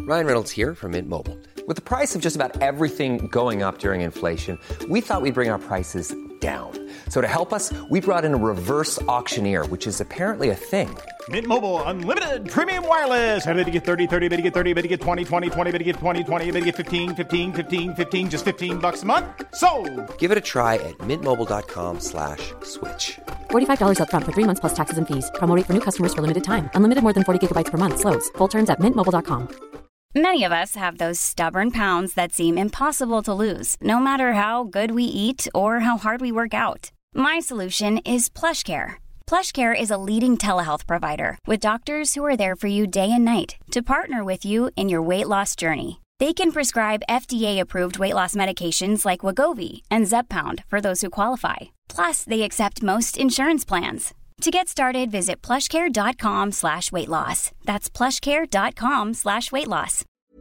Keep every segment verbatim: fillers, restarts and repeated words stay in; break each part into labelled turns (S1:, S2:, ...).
S1: Ryan Reynolds here from Mint Mobile. With the price of just about everything going up during inflation, we thought we'd bring our prices down. So to help us, we brought in a reverse auctioneer, which is apparently a thing.
S2: Mint Mobile Unlimited Premium Wireless. How to get thirty, thirty, how to get thirty, how to get twenty, twenty, twenty, how to get twenty, twenty, how to get fifteen, fifteen, fifteen, fifteen, just fifteen bucks a month? Sold!
S1: Give it a try at mintmobile.com slash switch.
S3: forty-five dollars up front for three months plus taxes and fees. Promo rate for new customers for limited time. Unlimited more than forty gigabytes per month. Slows full terms at mint mobile dot com.
S4: Many of us have those stubborn pounds that seem impossible to lose, no matter how good we eat or how hard we work out. My solution is PlushCare. PlushCare is a leading telehealth provider with doctors who are there for you day and night to partner with you in your weight loss journey. They can prescribe F D A-approved weight loss medications like Wegovy and Zepbound for those who qualify. Plus, they accept most insurance plans. To get started, visit plushcare.com slash weight loss. That's plushcare.com slash weight loss.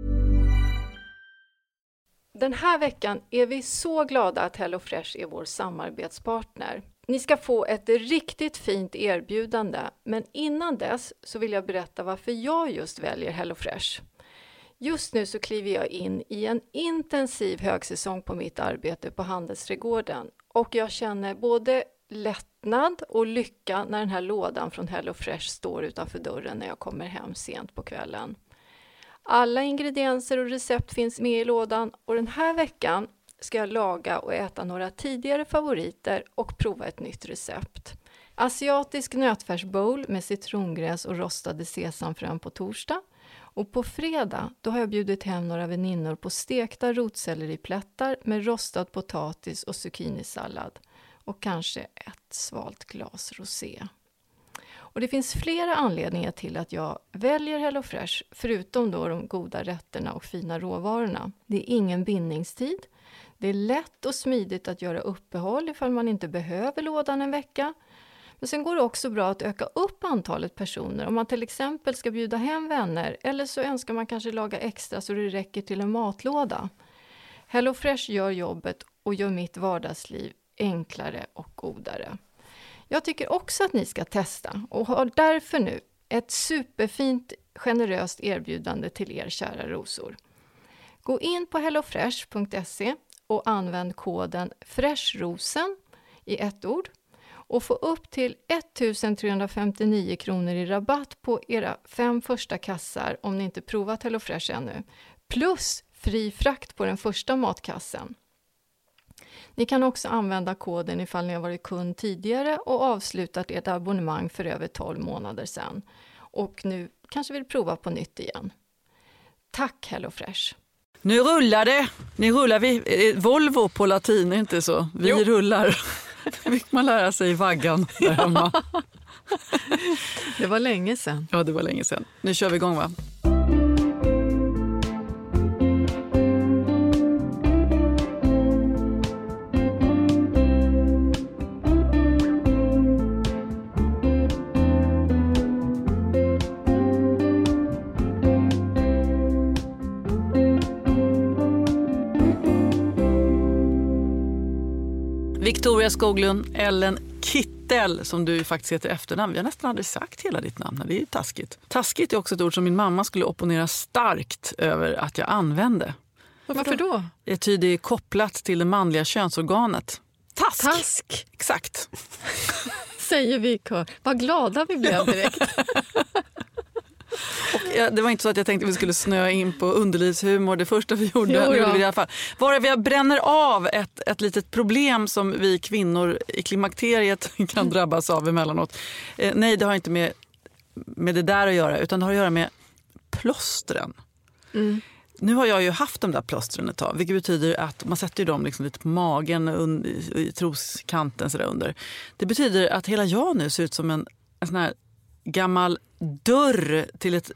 S5: Den här veckan är vi så glada att HelloFresh är vår samarbetspartner. Ni ska få ett riktigt fint erbjudande, men innan dess så vill jag berätta varför jag just väljer HelloFresh. Just nu så kliver jag in i en intensiv högsäsong på mitt arbete på Handelsträdgården och jag känner både lättnad och lycka när den här lådan från HelloFresh står utanför dörren när jag kommer hem sent på kvällen. Alla ingredienser och recept finns med i lådan och den här veckan ska jag laga och äta några tidigare favoriter och prova ett nytt recept. Asiatisk nötfärsbowl med citrongräs och rostade sesamfrön på torsdag. Och på fredag då har jag bjudit hem några väninnor på stekta rotselleriplättar med rostad potatis och zucchinisallad. Och kanske ett svalt glas rosé. Och det finns flera anledningar till att jag väljer HelloFresh, förutom då de goda rätterna och fina råvarorna. Det är ingen bindningstid. Det är lätt och smidigt att göra uppehåll ifall man inte behöver lådan en vecka. Men sen går det också bra att öka upp antalet personer om man till exempel ska bjuda hem vänner eller så önskar man kanske laga extra så det räcker till en matlåda. HelloFresh gör jobbet och gör mitt vardagsliv enklare och godare. Jag tycker också att ni ska testa och har därför nu ett superfint generöst erbjudande till er kära rosor. Gå in på hellofresh punkt se och använd koden FRESHROSEN i ett ord och få upp till ettusentrehundrafemtionio kronor i rabatt på era fem första kassar om ni inte provat HelloFresh ännu. Plus fri frakt på den första matkassen. Ni kan också använda koden ifall ni har varit kund tidigare och avslutat ert abonnemang för över tolv månader sedan. Och nu kanske vill prova på nytt igen. Tack HelloFresh!
S6: Nu rullar det. Nu rullar vi. Volvo på latin är inte så. Vi jo. rullar. Det fick man lära sig i vaggan där hemma.
S5: Det var länge sedan.
S6: Ja, det var länge sedan. Nu kör vi igång va? Victoria Skoglund, Ellen Kittel, som du faktiskt heter efternamn. Vi har nästan aldrig sagt hela ditt namn. Det är ju taskigt. Taskigt är också ett ord som min mamma skulle opponera starkt över att jag använde.
S5: Varför då?
S6: Det tyder är kopplat till det manliga könsorganet. Task!
S5: Task!
S6: Exakt.
S5: Säger vi kör. Vad glada vi blev direkt.
S6: Och ja, det var inte så att jag tänkte att vi skulle snöa in på underlivshumor. Det första vi gjorde,
S5: jo, ja.
S6: gjorde vi i alla fall. Bara vi bränner av ett, ett litet problem som vi kvinnor i klimakteriet kan drabbas av emellanåt. Eh, nej, det har inte med, med det där att göra, utan det har att göra med plåstren. Mm. Nu har jag ju haft de där plåstren ett tag, vilket betyder att man sätter ju dem liksom lite på magen und, i, i troskanten så där under. Det betyder att hela jag nu ser ut som en, en sån här gammal dörr till ett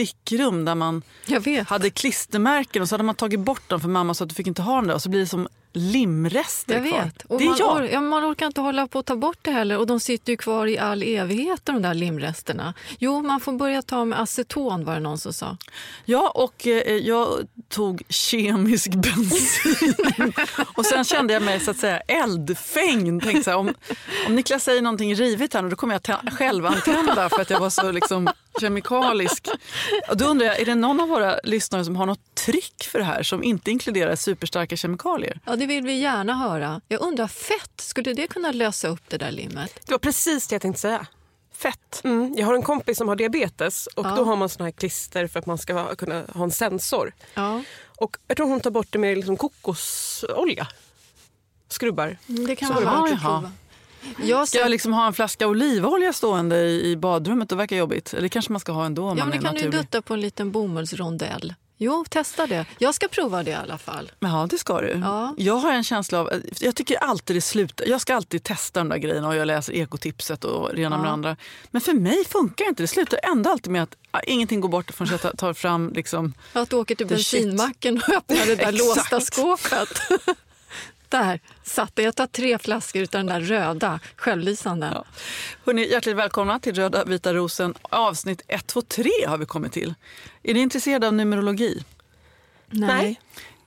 S6: flickrum där man hade klistermärken och så hade man tagit bort dem för mamma så att du fick inte ha dem där och så blir det som limrester
S5: Jag
S6: kvar.
S5: vet. Och
S6: det är
S5: man,
S6: jag.
S5: or- ja, man orkar inte hålla på att ta bort det heller. Och de sitter ju kvar i all evighet, de där limresterna. Jo, man får börja ta med aceton, var det någon som sa.
S6: Ja, och eh, jag tog kemisk bensin. Och sen kände jag mig så att säga eldfängd. Tänkte så här, om, om Niklas säger någonting rivigt här nu, då kommer jag tä- själv antända för att jag var så liksom kemikalisk. Och då undrar jag, är det någon av våra lyssnare som har något tryck för det här som inte inkluderar superstarka kemikalier?
S5: Ja, det vill vi gärna höra. Jag undrar, fett, skulle det kunna lösa upp det där limmet?
S7: Det var precis det jag tänkte säga. Fett. Mm. Jag har en kompis som har diabetes och
S5: Ja.
S7: då har man såna här klister för att man ska ha, kunna ha en sensor.
S5: Ja,
S7: Och jag tror hon tar bort det med liksom kokosolja. Skrubbar.
S5: det kan
S7: Så
S5: vara
S6: det
S5: värt att
S6: var-
S5: prova. Jag
S6: Ska jag liksom ha en flaska olivolja stående i, i badrummet? Det verkar jobbigt. Eller kanske man ska ha ändå om
S5: Ja,
S6: man
S5: men
S6: är
S5: det kan du
S6: naturlig.
S5: dutta på en liten bomullsrondell. Jo, testa det. Jag ska prova det i alla fall.
S6: Ja, det ska du.
S5: Ja.
S6: Jag har en känsla av, jag tycker alltid det slutar. Jag ska alltid testa de där grejerna och jag läser ekotipset och det ena med det andra. Men för mig funkar inte. Det slutar ändå alltid med att ja, ingenting går bort förrän jag tar fram liksom.
S5: Att du åker till
S6: The shit.
S5: bensinmacken och öppnar det där
S6: Exakt.
S5: låsta skåpet. Där satt det. Jag tar tre flaskor utan den där röda, självlysande.
S6: Ja. Hörrni, hjärtligt välkomna till Röda vita rosen. Avsnitt ett, två, tre har vi kommit till. Är ni intresserade av numerologi?
S5: Nej.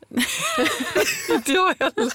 S6: Inte jag heller.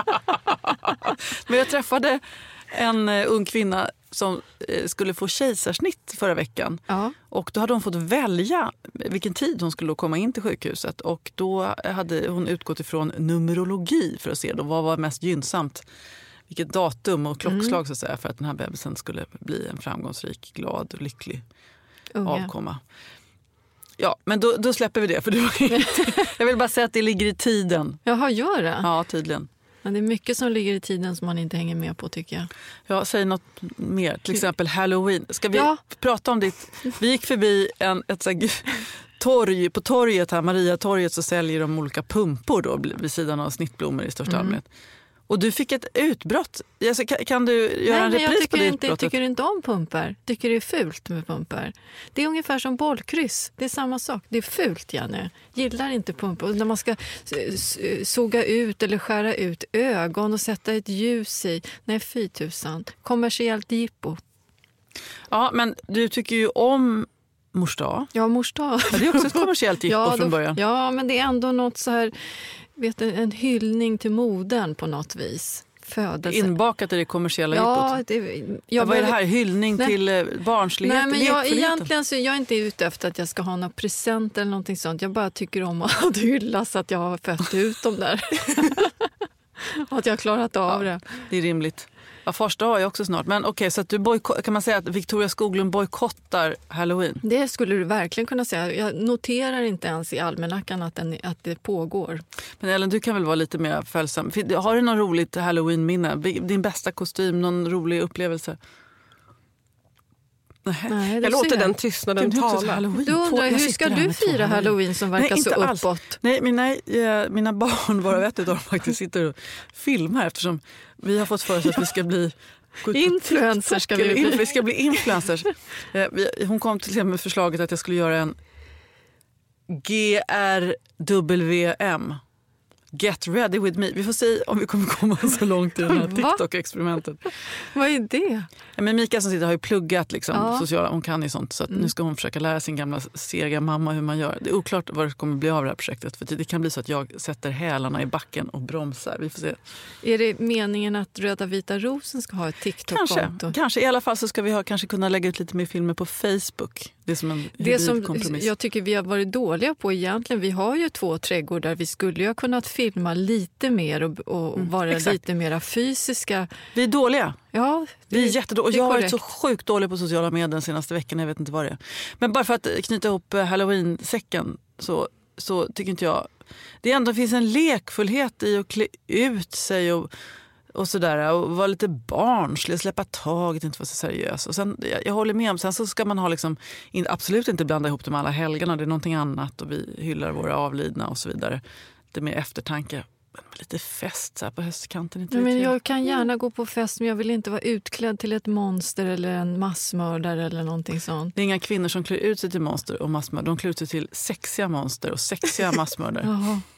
S6: Men jag träffade en eh, ung kvinna som eh, skulle få kejsarsnitt förra veckan.
S5: Ja.
S6: Och då hade hon fått välja vilken tid hon skulle komma in till sjukhuset. Och då hade hon utgått ifrån numerologi för att se då vad var mest gynnsamt. Vilket datum och klockslag så att säga, för att den här bebisen skulle bli en framgångsrik, glad och lycklig
S5: Unge.
S6: avkomma. Ja, men då, då släpper vi det. För det var inte, jag vill bara säga att det ligger i tiden.
S5: Jaha, gör det?
S6: Ja, tydligen.
S5: Men det är mycket som ligger i tiden som man inte hänger med på, tycker jag.
S6: Ja, säg något mer. Till exempel Halloween. Ska vi
S5: Ja.
S6: prata om ditt... Vi gick förbi en, ett så här, torg. På torget här, Maria-torget, så säljer de olika pumpor då, vid sidan av snittblommor i största allmänhet. Och du fick ett utbrott. Alltså, kan, kan du göra
S5: Nej,
S6: en
S5: men jag
S6: repris på
S5: tycker
S6: det
S5: inte,
S6: utbrottet?
S5: tycker inte om pumpar. Tycker det är fult med pumpar. Det är ungefär som bollkryss. Det är samma sak. Det är fult, Janne. Gillar inte pumpar. Och när man ska s- s- såga ut eller skära ut ögon och sätta ett ljus i. Nej, fy tusan. Kommersiellt jippo.
S6: Ja, men du tycker ju om mors dag.
S5: Ja, mors dag.
S6: Ja, det är också ett kommersiellt jippo
S5: ja,
S6: från
S5: då-
S6: början.
S5: Ja, men det är ändå något så här, vet du, en hyllning till modern på något vis. Födelse.
S6: Inbakat i det kommersiella
S5: Ja,
S6: jippot.
S5: det,
S6: Ja,
S5: jag
S6: vad är det
S5: behöver-
S6: här? Hyllning
S5: Nej.
S6: till eh, barnslighet?
S5: Nej, men jag,
S6: lekfullheten?
S5: egentligen så är jag inte ute efter att jag ska ha några presenter eller någonting sånt. Jag bara tycker om att hyllas att jag har fött ut dem där. Och att jag har klarat av det.
S6: Det är rimligt. Ja, fars dag är också snart. Men okej, så att du boyko- kan man säga att Victoria Skoglund bojkottar Halloween?
S5: Det skulle du verkligen kunna säga. Jag noterar inte ens i almanackan att, den, att det pågår.
S6: Men Ellen, du kan väl vara lite mer följsam. Har du någon roligt Halloween-minne? Din bästa kostym, någon rolig upplevelse?
S5: Nej, det
S7: Jag låter
S5: ser
S7: den tystnaden
S6: Gud, det är också så
S7: tala.
S6: Halloween.
S5: Du undrar,
S6: Två- jag
S5: hur
S6: sitter
S5: ska
S6: här
S5: du
S6: med två
S5: fira Halloween som verkar
S6: Nej,
S5: så
S6: inte alls.
S5: uppåt?
S6: Nej, men nej, eh, mina barn, varav ett av dem faktiskt sitter och filmar eftersom vi har fått för oss att vi ska bli gå ut på
S5: Influencers ska vi
S6: TikTok, eller
S5: bli.
S6: inf- Vi ska bli influencers. Eh, vi- Hon kom till exempel med förslaget att jag skulle göra en G R W M. Get ready with me. Vi får se om vi kommer komma så långt i det här
S5: Va?
S6: TikTok-experimentet.
S5: Vad är det?
S6: Ja, men Mika som sitter har ju pluggat liksom,
S5: Ja.
S6: sociala, hon kan ju sånt, så att nu ska hon försöka lära sin gamla sega mamma hur man gör. Det är oklart vad det kommer bli av det här projektet, för det kan bli så att jag sätter hälarna i backen och bromsar. Vi får se.
S5: Är det meningen att Röda vita rosen ska ha ett
S6: Kanske,
S5: TikTok-konto?
S6: kanske. I alla fall så ska vi ha, kanske kunna lägga ut lite mer filmer på Facebook. Det är som en
S5: Det som
S6: kompromiss.
S5: jag tycker vi har varit dåliga på egentligen, vi har ju två trädgårdar, vi skulle ju ha kunnat filma lite mer och, och vara
S6: exakt.
S5: lite mera fysiska.
S6: Vi är dåliga.
S5: Ja,
S6: Vi är jättedåliga. Och
S5: det är
S6: jag har varit så
S5: korrekt.
S6: sjukt dålig på sociala medier den senaste veckan. Jag vet inte vad det är. Men bara för att knyta ihop eh, Halloween-säcken så, så tycker inte jag... Det ändå finns en lekfullhet i att klä ut sig och, och sådär. Och vara lite barnslig, släppa taget, inte vara så seriös. Och sen, jag, jag håller med om, sen så ska man ha liksom, in, absolut inte blanda ihop det med alla helgarna. Det är någonting annat och vi hyllar våra avlidna och så vidare. Det med eftertanke. Lite fest så här på höstkanten. Inte
S5: Ja, men
S6: vet
S5: jag kan gärna gå på fest, men jag vill inte vara utklädd till ett monster eller en massmördare eller någonting sånt.
S6: Det är inga kvinnor som klär ut sig till monster och massmördare. De klär ut sig till sexiga monster och sexiga massmördare.
S5: Jaha.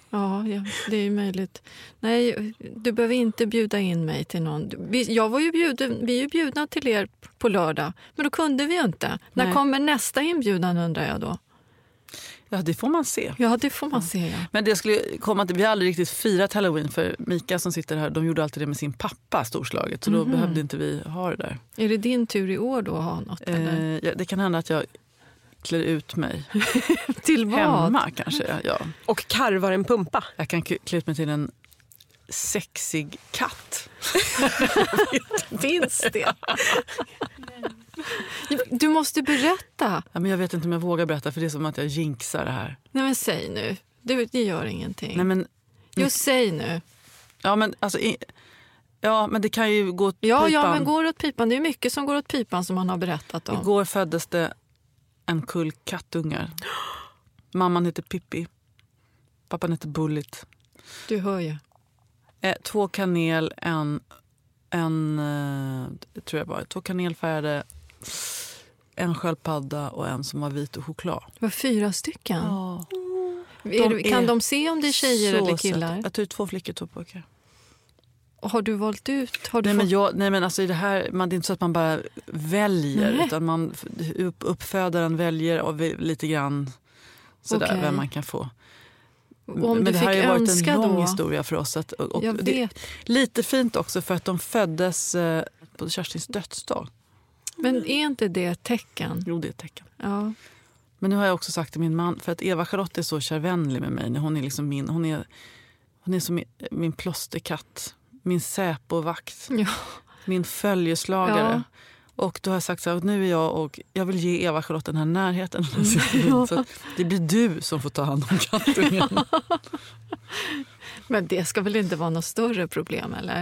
S5: Ja, ja, det är ju möjligt. Nej, du behöver inte bjuda in mig till någon. Vi, jag var ju bjuden, vi är ju bjudna till er på lördag, men då kunde vi ju inte. Nej. När kommer nästa inbjudan, undrar jag då?
S6: Ja, det får man se.
S5: Ja, det får man se, ja.
S6: Men det skulle komma att vi har aldrig riktigt firat Halloween, för Mika som sitter här, de gjorde alltid det med sin pappa storslaget, så då mm-hmm. behövde inte vi ha det där.
S5: Är det din tur i år då att ha något? Eller?
S6: Eh, ja, det kan hända att jag klär ut mig.
S5: Till vad?
S6: Hemma kanske, ja.
S7: Och karvar en pumpa.
S6: Jag kan klä ut mig till en sexig katt.
S5: Finns det? Du måste berätta.
S6: Ja, men jag vet inte om jag vågar berätta, för det är som att jag jinxar det här.
S5: Nej, men säg nu. Det, det gör ingenting.
S6: Nej, men,
S5: jo, säg nu.
S6: Ja, men alltså... I, ja, men det kan ju gå åt
S5: ja,
S6: pipan.
S5: Ja, men går åt pipan. Det är mycket som går åt pipan som man har berättat om.
S6: Igår föddes det en kull kattungar. Mamman heter Pippi. Pappan heter Bullet.
S5: Du hör ju.
S6: Eh, två kanel, en... en eh, tror jag bara, två kanelfärgade, en sköldpadda och en som var vit och choklad.
S5: Det var fyra stycken?
S6: Ja.
S5: Är det, kan de se om det är tjejer eller killar?
S6: Sätt. Jag tog två flickor, två pojkar.
S5: Och har du valt ut? Har du
S6: nej,
S5: fått...
S6: men jag, nej men alltså i det här, man, det är inte så att man bara väljer, nej. Utan man, upp, uppfödaren väljer och lite grann sådär, okay. Vem man kan få.
S5: Om
S6: men
S5: du
S6: det här har ju varit en lång
S5: då?
S6: historia för oss. Att, och, och
S5: jag vet.
S6: Det, lite fint också för att de föddes eh, på Kerstins dödsdag.
S5: Men är inte det ett tecken?
S6: Jo, det är ett tecken.
S5: Ja.
S6: Men nu har jag också sagt till min man, för att Eva-Charlotte är så kärvänlig med mig. Hon är liksom min, hon är, hon är som min, min plåsterkatt, min säpovakt,
S5: ja.
S6: Min följeslagare.
S5: Ja.
S6: Och då har jag sagt så här, nu är jag och jag vill ge Eva-Charlotte den här närheten.
S5: Ja.
S6: Så det blir du som får ta hand om kattungen.
S5: Men det ska väl inte vara något större problem, eller?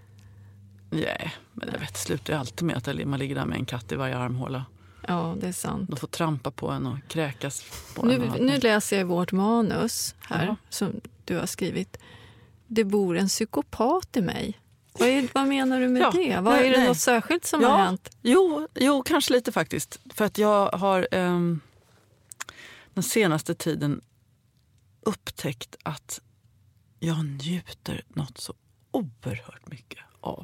S6: Nej, men jag vet, det slutar ju alltid med att man ligger där med en katt i varje armhåla.
S5: Ja, det är sant.
S6: De får trampa på en och kräkas på
S5: nu,
S6: en.
S5: Nu läser jag vårt manus här, ja. Som du har skrivit. Det bor en psykopat i mig. Vad, är, vad menar du med ja, det? Vad nej, är det nej. Något särskilt som
S6: ja,
S5: har hänt?
S6: Jo, jo, kanske lite faktiskt. För att jag har um, den senaste tiden upptäckt att jag njuter något så oerhört mycket av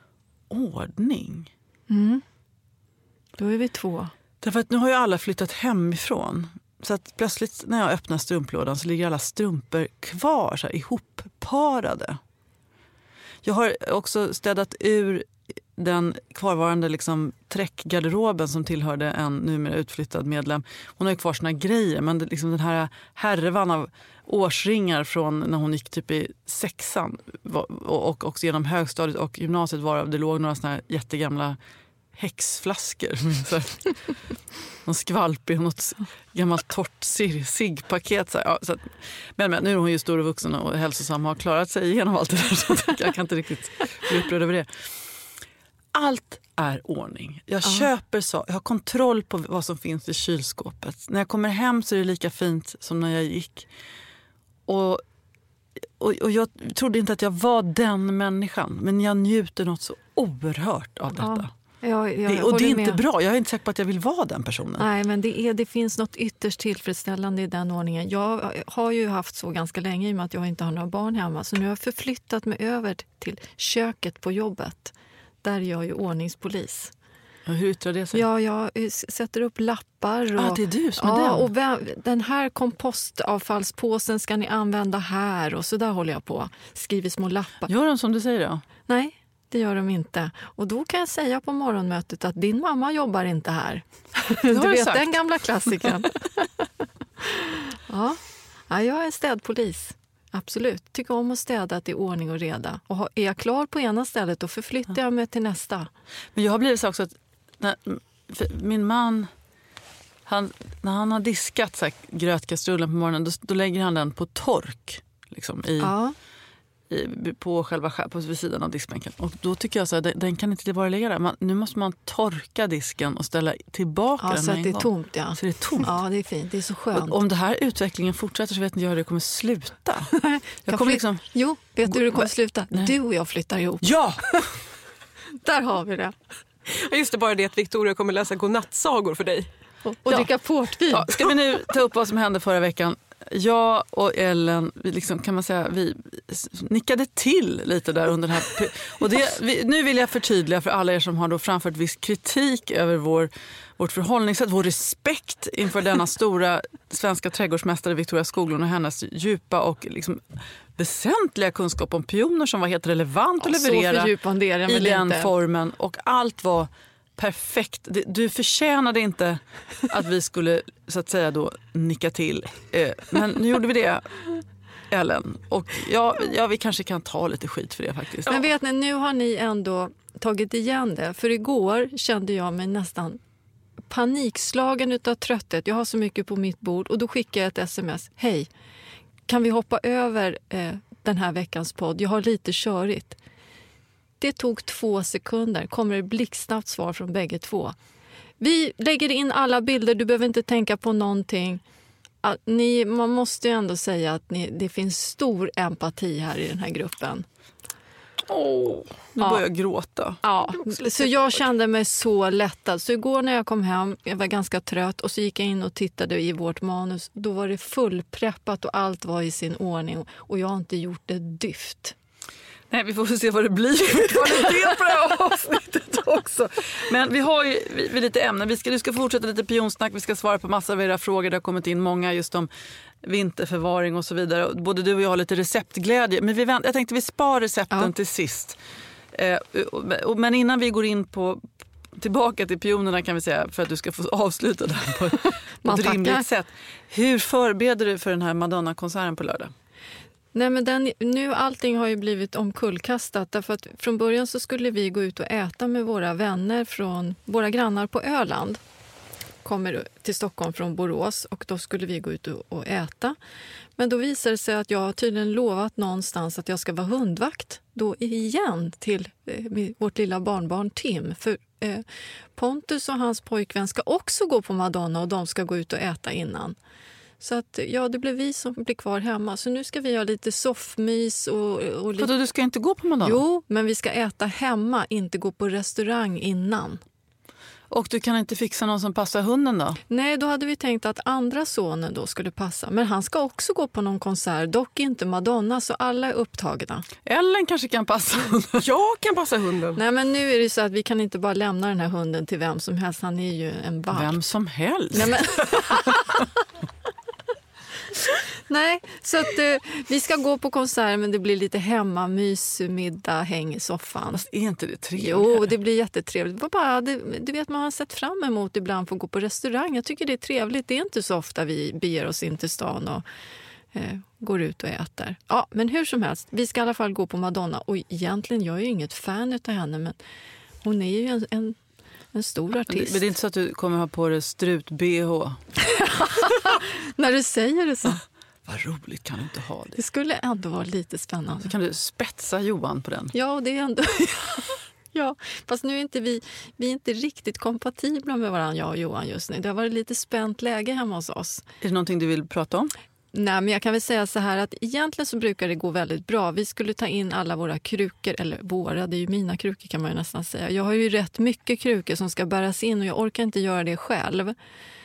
S6: ordning.
S5: Mm. Då är vi två.
S6: Därför att nu har ju alla flyttat hemifrån. Så att plötsligt när jag öppnar strumplådan så ligger alla strumpor kvar så här, ihopparade. Jag har också städat ur den kvarvarande liksom, träckgarderoben som tillhörde en numera utflyttad medlem. Hon har ju kvar sina grejer, men det, liksom, den här härvan av årsringar från när hon gick typ i sexan och, och också genom högstadiet och gymnasiet var det låg några såna här jättegamla häxflaskor. Någon skvalpig, något gammalt torrt ciggpaket. Så ja, så att, men, men nu är hon ju stor och vuxen och hälsosam och har klarat sig igenom allt det där. Så jag kan inte riktigt bli upprörd över det. Allt är ordning. Jag uh-huh. köper så, jag har kontroll på vad som finns i kylskåpet. När jag kommer hem så är det lika fint som när jag gick. Och, och, och jag trodde inte att jag var den människan. Men jag njuter något så oerhört av detta. Uh-huh.
S5: Ja,
S6: det, och det är inte med. Bra. Jag är inte säker på att jag vill vara den personen.
S5: Nej, men det, är, det finns något ytterst tillfredsställande i den ordningen. Jag har ju haft så ganska länge i och med att jag inte har några barn hemma. Så nu har jag förflyttat mig över till köket på jobbet. Där är jag ju ordningspolis.
S6: Ja, hur yttrar det sig?
S5: Ja, jag sätter upp lappar. Och,
S6: ah, det är du som är
S5: ja,
S6: den.
S5: Och vem, den här kompostavfallspåsen ska ni använda här. Och så där håller jag på. Skriver små lappar.
S6: Gör de som du säger då?
S5: Nej. Det gör de inte. Och då kan jag säga på morgonmötet att din mamma jobbar inte här. Du vet sagt. Den gamla klassikern. ja. ja, jag är städpolis. Absolut. Tycker om att städa att det är ordning och reda. Och är jag klar på ena stället då förflyttar jag mig till nästa.
S6: Men jag har blivit så också att när, min man, han, när han har diskat så här, grötkastrullen på morgonen då, då lägger han den på tork. Liksom, i... Ja. på själva på sidan av diskbänken. Och då tycker jag så här, den, den kan inte bara ligga där. Man, nu måste man torka disken och ställa tillbaka
S5: ja,
S6: den
S5: så
S6: en
S5: att det är
S6: gång.
S5: tomt, ja.
S6: Så det är tomt.
S5: Ja, det är fint. Det är så skönt.
S6: Och om det här utvecklingen fortsätter så vet inte jag hur det kommer sluta. jag kommer liksom...
S5: Jo, vet du hur det kommer sluta? Nej. Du och jag flyttar ihop.
S6: Ja!
S5: Där har vi det.
S7: Och just det, bara det att Victoria kommer läsa godnattsagor för dig.
S5: Och, och
S6: ja.
S5: dricka portvin.
S6: Ja, ska vi nu ta upp vad som hände förra veckan? jag och Ellen, vi liksom, kan man säga, vi nickade till lite där under den här. Och det, vi, nu vill jag förtydliga för alla er som har då framfört viss kritik över vår, vårt förhållningssätt, vår respekt inför denna stora svenska trädgårdsmästare Victoria Skoglund och hennes djupa och liksom väsentliga kunskap om pioner som var helt relevant att
S5: Ja,
S6: leverera
S5: i
S6: den
S5: inte.
S6: formen. Och allt var perfekt. Du förtjänade inte att vi skulle så att säga då nicka till. Men nu gjorde vi det, Ellen. Och ja, ja, vi kanske kan ta lite skit för det faktiskt.
S5: Men vet ni, nu har ni ändå tagit igen det. För igår kände jag mig nästan panikslagen utav trötthet. Jag har så mycket på mitt bord och då skickar jag ett sms. Hej, kan vi hoppa över eh, den här veckans podd? Jag har lite körigt. Det tog två sekunder. Kommer det blixtsnabbt svar från bägge två. Vi lägger in alla bilder. Du behöver inte tänka på någonting. Att ni, man måste ju ändå säga att ni, det finns stor empati här i den här gruppen.
S6: Åh, nu
S5: Ja.
S6: börjar jag gråta.
S5: Ja, så jag kände mig så lättad. Så igår när jag kom hem, jag var ganska trött och så gick jag in och tittade i vårt manus. Då var det fullpreppat och allt var i sin ordning och jag har inte gjort ett dyft.
S6: Nej, vi får se vad det blir för kvalitet på det här avsnittet också. Men vi har ju vi, vi lite ämnen. Vi ska, du ska fortsätta lite pionsnack. Vi ska svara på massa av era frågor. Det har kommit in många just om vinterförvaring och så vidare. Både du och jag har lite receptglädje. Men vi vänt, jag tänkte vi spar recepten
S5: Ja.
S6: till sist. Eh, och, men innan vi går in på tillbaka till pionerna kan vi säga, för att du ska få avsluta det här på ett, på ett rimligt sätt. Hur förbereder du för den här Madonna-konserten på lördag?
S5: Nej, men den, nu allting har ju blivit omkullkastat därför att från början så skulle vi gå ut och äta med våra vänner från våra grannar på Öland. Kommer till Stockholm från Borås och då skulle vi gå ut och, och äta. Men då visade det sig att jag har tydligen lovat någonstans att jag ska vara hundvakt då igen till eh, vårt lilla barnbarn Tim. För eh, Pontus och hans pojkvän ska också gå på Madonna och de ska gå ut och äta innan. Så att, ja, det blev vi som blir kvar hemma. Så nu ska vi ha lite soffmys och... och lite...
S6: För du ska inte gå på Madonna?
S5: Jo, men vi ska äta hemma, inte gå på restaurang innan.
S6: Och du kan inte fixa någon som passar hunden då?
S5: Nej, då hade vi tänkt att andra sonen då skulle passa. Men han ska också gå på någon konsert, dock inte Madonna, så alla är upptagna.
S6: Ellen kanske kan passa hunden.
S7: Jag kan passa hunden.
S5: Nej, men nu är det så att vi kan inte bara lämna den här hunden till vem som helst. Han är ju en valp.
S6: Vem som helst?
S5: Nej, men... Nej, så att eh, vi ska gå på konsert men det blir lite hemma, mys, middag, häng i soffan.
S6: Fast är inte det trevligt?
S5: Jo, det blir jättetrevligt. Det var bara, det, du vet, man har sett fram emot ibland för att gå på restaurang. Jag tycker det är trevligt. Det är inte så ofta vi beger oss in till stan och eh, går ut och äter. Ja, men hur som helst, vi ska i alla fall gå på Madonna. Och egentligen, jag är ju inget fan av henne, men hon är ju en, en, en stor artist.
S6: Men det är inte så att du kommer ha på dig strut-B H?
S5: När du säger det så.
S6: Vad roligt, kan du inte ha det?
S5: Det skulle ändå vara lite spännande.
S6: Så kan du spetsa Johan på den?
S5: Ja, det är ändå... ja, fast nu är inte vi, vi är inte riktigt kompatibla med varandra, jag och Johan just nu. Det har varit lite spänt läge hemma hos oss.
S6: Är det någonting du vill prata om?
S5: Nej, men jag kan väl säga så här att egentligen så brukar det gå väldigt bra. Vi skulle ta in alla våra krukor, eller våra, det är ju mina krukor kan man ju nästan säga. Jag har ju rätt mycket krukor som ska bäras in och jag orkar inte göra det själv.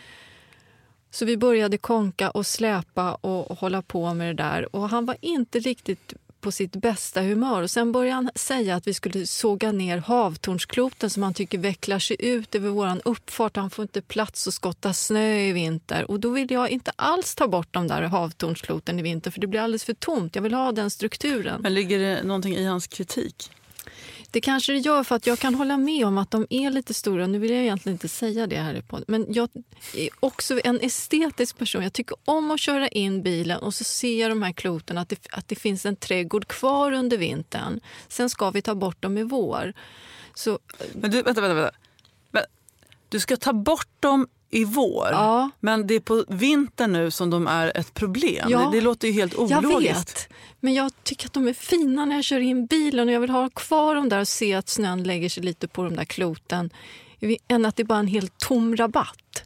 S5: Så vi började konka och släpa och, och hålla på med det där. Och han var inte riktigt på sitt bästa humör. Och sen började han säga att vi skulle såga ner havtornskloten som han tycker vecklar sig ut över våran uppfart. Han får inte plats att skotta snö i vinter. Och då vill jag inte alls ta bort de där havtornskloten i vinter för det blir alldeles för tomt. Jag vill ha den strukturen.
S6: Men ligger det någonting i hans kritik?
S5: Det kanske det gör för att jag kan hålla med om att de är lite stora. Nu vill jag egentligen inte säga det här på. Men jag är också en estetisk person. Jag tycker om att köra in bilen och så ser jag de här kloten att det, att det finns en trädgård kvar under vintern. Sen ska vi ta bort dem i vår. Så,
S6: Men du, vänta, vänta, vänta. Du ska ta bort dem i vår.
S5: Ja.
S6: Men det är på vintern nu som de är ett problem.
S5: Ja.
S6: Det, det låter ju helt ologiskt.
S5: jag vet, men jag tycker att de är fina när jag kör in bilen och jag vill ha kvar dem där och se att snön lägger sig lite på de där kloten än att det är bara en helt tom rabatt.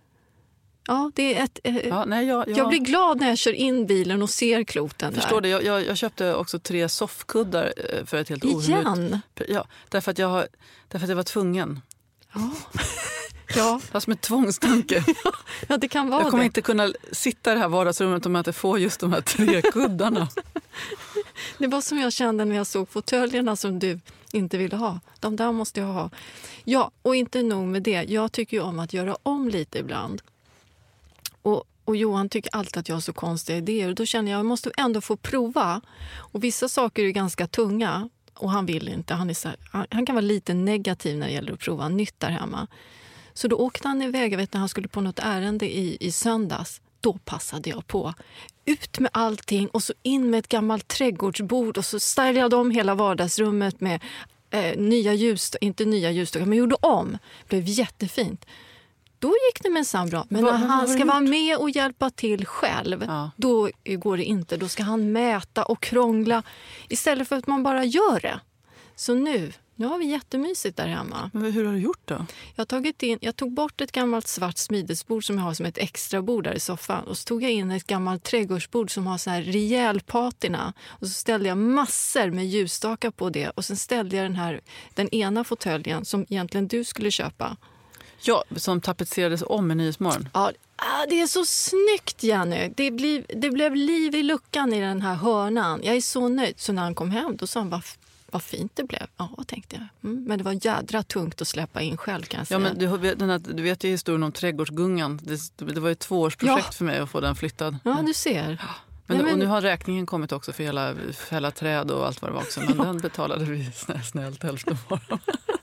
S5: Ja, det är ett... Eh,
S6: Ja, nej, jag, jag,
S5: jag blir glad när jag kör in bilen och ser kloten
S6: förstår
S5: där.
S6: det. Jag, jag, jag köpte också tre soffkuddar eh, för ett helt
S5: Igen?
S6: ohemult. Ja, därför att jag har, därför att jag var tvungen.
S5: Ja. Ja.
S6: Det är som en tvångstanke.
S5: Ja, det kan vara
S6: Jag kommer
S5: det.
S6: inte kunna sitta i det här vardagsrummet om jag inte får just de här tre kuddarna.
S5: Det var som jag kände när jag såg fåtöljerna som du inte ville ha. De där måste jag ha. Ja, och inte nog med det. Jag tycker ju om att göra om lite ibland. Och, och Johan tycker alltid att jag har så konstiga idéer. Och då känner jag att jag måste ändå få prova. Och vissa saker är ganska tunga. Och han vill inte. Han, är så här, han, han kan vara lite negativ när det gäller att prova nytt där hemma. Så då åkte han iväg. Jag vet när han skulle på något ärende i, i söndags. Då passade jag på. Ut med allting och så in med ett gammalt trädgårdsbord. Och så stylade om hela vardagsrummet med eh, nya ljus. Inte nya ljusstockar, men gjorde om. Det blev jättefint. Då gick det minsann bra. Men
S6: Va,
S5: när han ska
S6: gjort?
S5: vara med och hjälpa till själv,
S6: Ja.
S5: då går det inte. Då ska han mäta och krångla istället för att man bara gör det. Så nu, nu har vi jättemysigt där hemma.
S6: Men hur har du gjort då?
S5: Jag, har tagit in, jag tog bort ett gammalt svart smidesbord som jag har som ett extra bord där i soffan. Och så tog jag in ett gammalt trädgårdsbord som har så här rejäl patina. Och så ställde jag massor med ljusstakar på det. Och sen ställde jag den här, den ena fåtöljen som egentligen du skulle köpa.
S6: Ja, som tapetserades om i Nyhetsmorgon.
S5: Ja, det är så snyggt, Jenny. Det blev, det blev liv i luckan i den här hörnan. Jag är så nöjd. Så när han kom hem, då sa han bara, vad fint det blev. Ja, tänkte jag. Mm, men det var jädra tungt att släppa in själv, kan jag säga.
S6: Ja, men du, har- den här, du vet ju historien om trädgårdsgungan. Det, det var ju ett tvåårsprojekt
S5: Ja.
S6: för mig att få den flyttad.
S5: Ja, du ser.
S6: Men,
S5: Nej, men-
S6: Och nu har räkningen kommit också för hela, för hela träd och allt vad det var också. Men den betalade vi snä- snällt hälften var.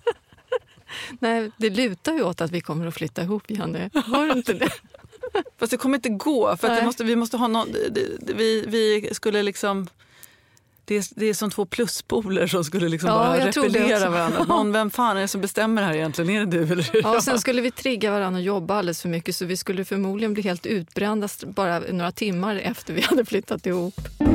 S5: Nej, det lutar ju åt att vi kommer att flytta ihop, Jenny. Har du inte det?
S6: Fast det kommer inte gå. För att
S5: Nej.
S6: det måste, vi måste ha någon... Det, det, vi, vi skulle liksom... Det är, det är som två pluspoler som skulle liksom
S5: Ja,
S6: bara
S5: jag tror det
S6: repellera
S5: också.
S6: varandra. Någon, vem fan är det som bestämmer här egentligen? Är det du eller
S5: Ja, och sen skulle vi trigga varandra och jobba alldeles för mycket, så vi skulle förmodligen bli helt utbrända bara några timmar efter vi hade flyttat ihop.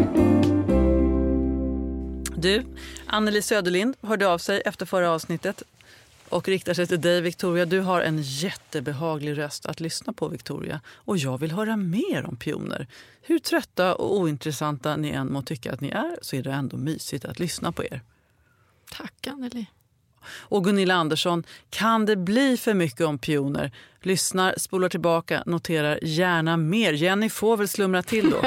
S6: Du, Anneli Söderlind hörde av sig efter förra avsnittet och riktar sig till dig, Victoria. Du har en jättebehaglig röst att lyssna på, Victoria. Och jag vill höra mer om pioner. Hur trötta och ointressanta ni än må tycka att ni är, så är det ändå mysigt att lyssna på er.
S5: Tack, Anneli.
S6: Och Gunilla Andersson, kan det bli för mycket om pioner? Lyssnar, spolar tillbaka, noterar gärna mer. Jenny får väl slumra till då.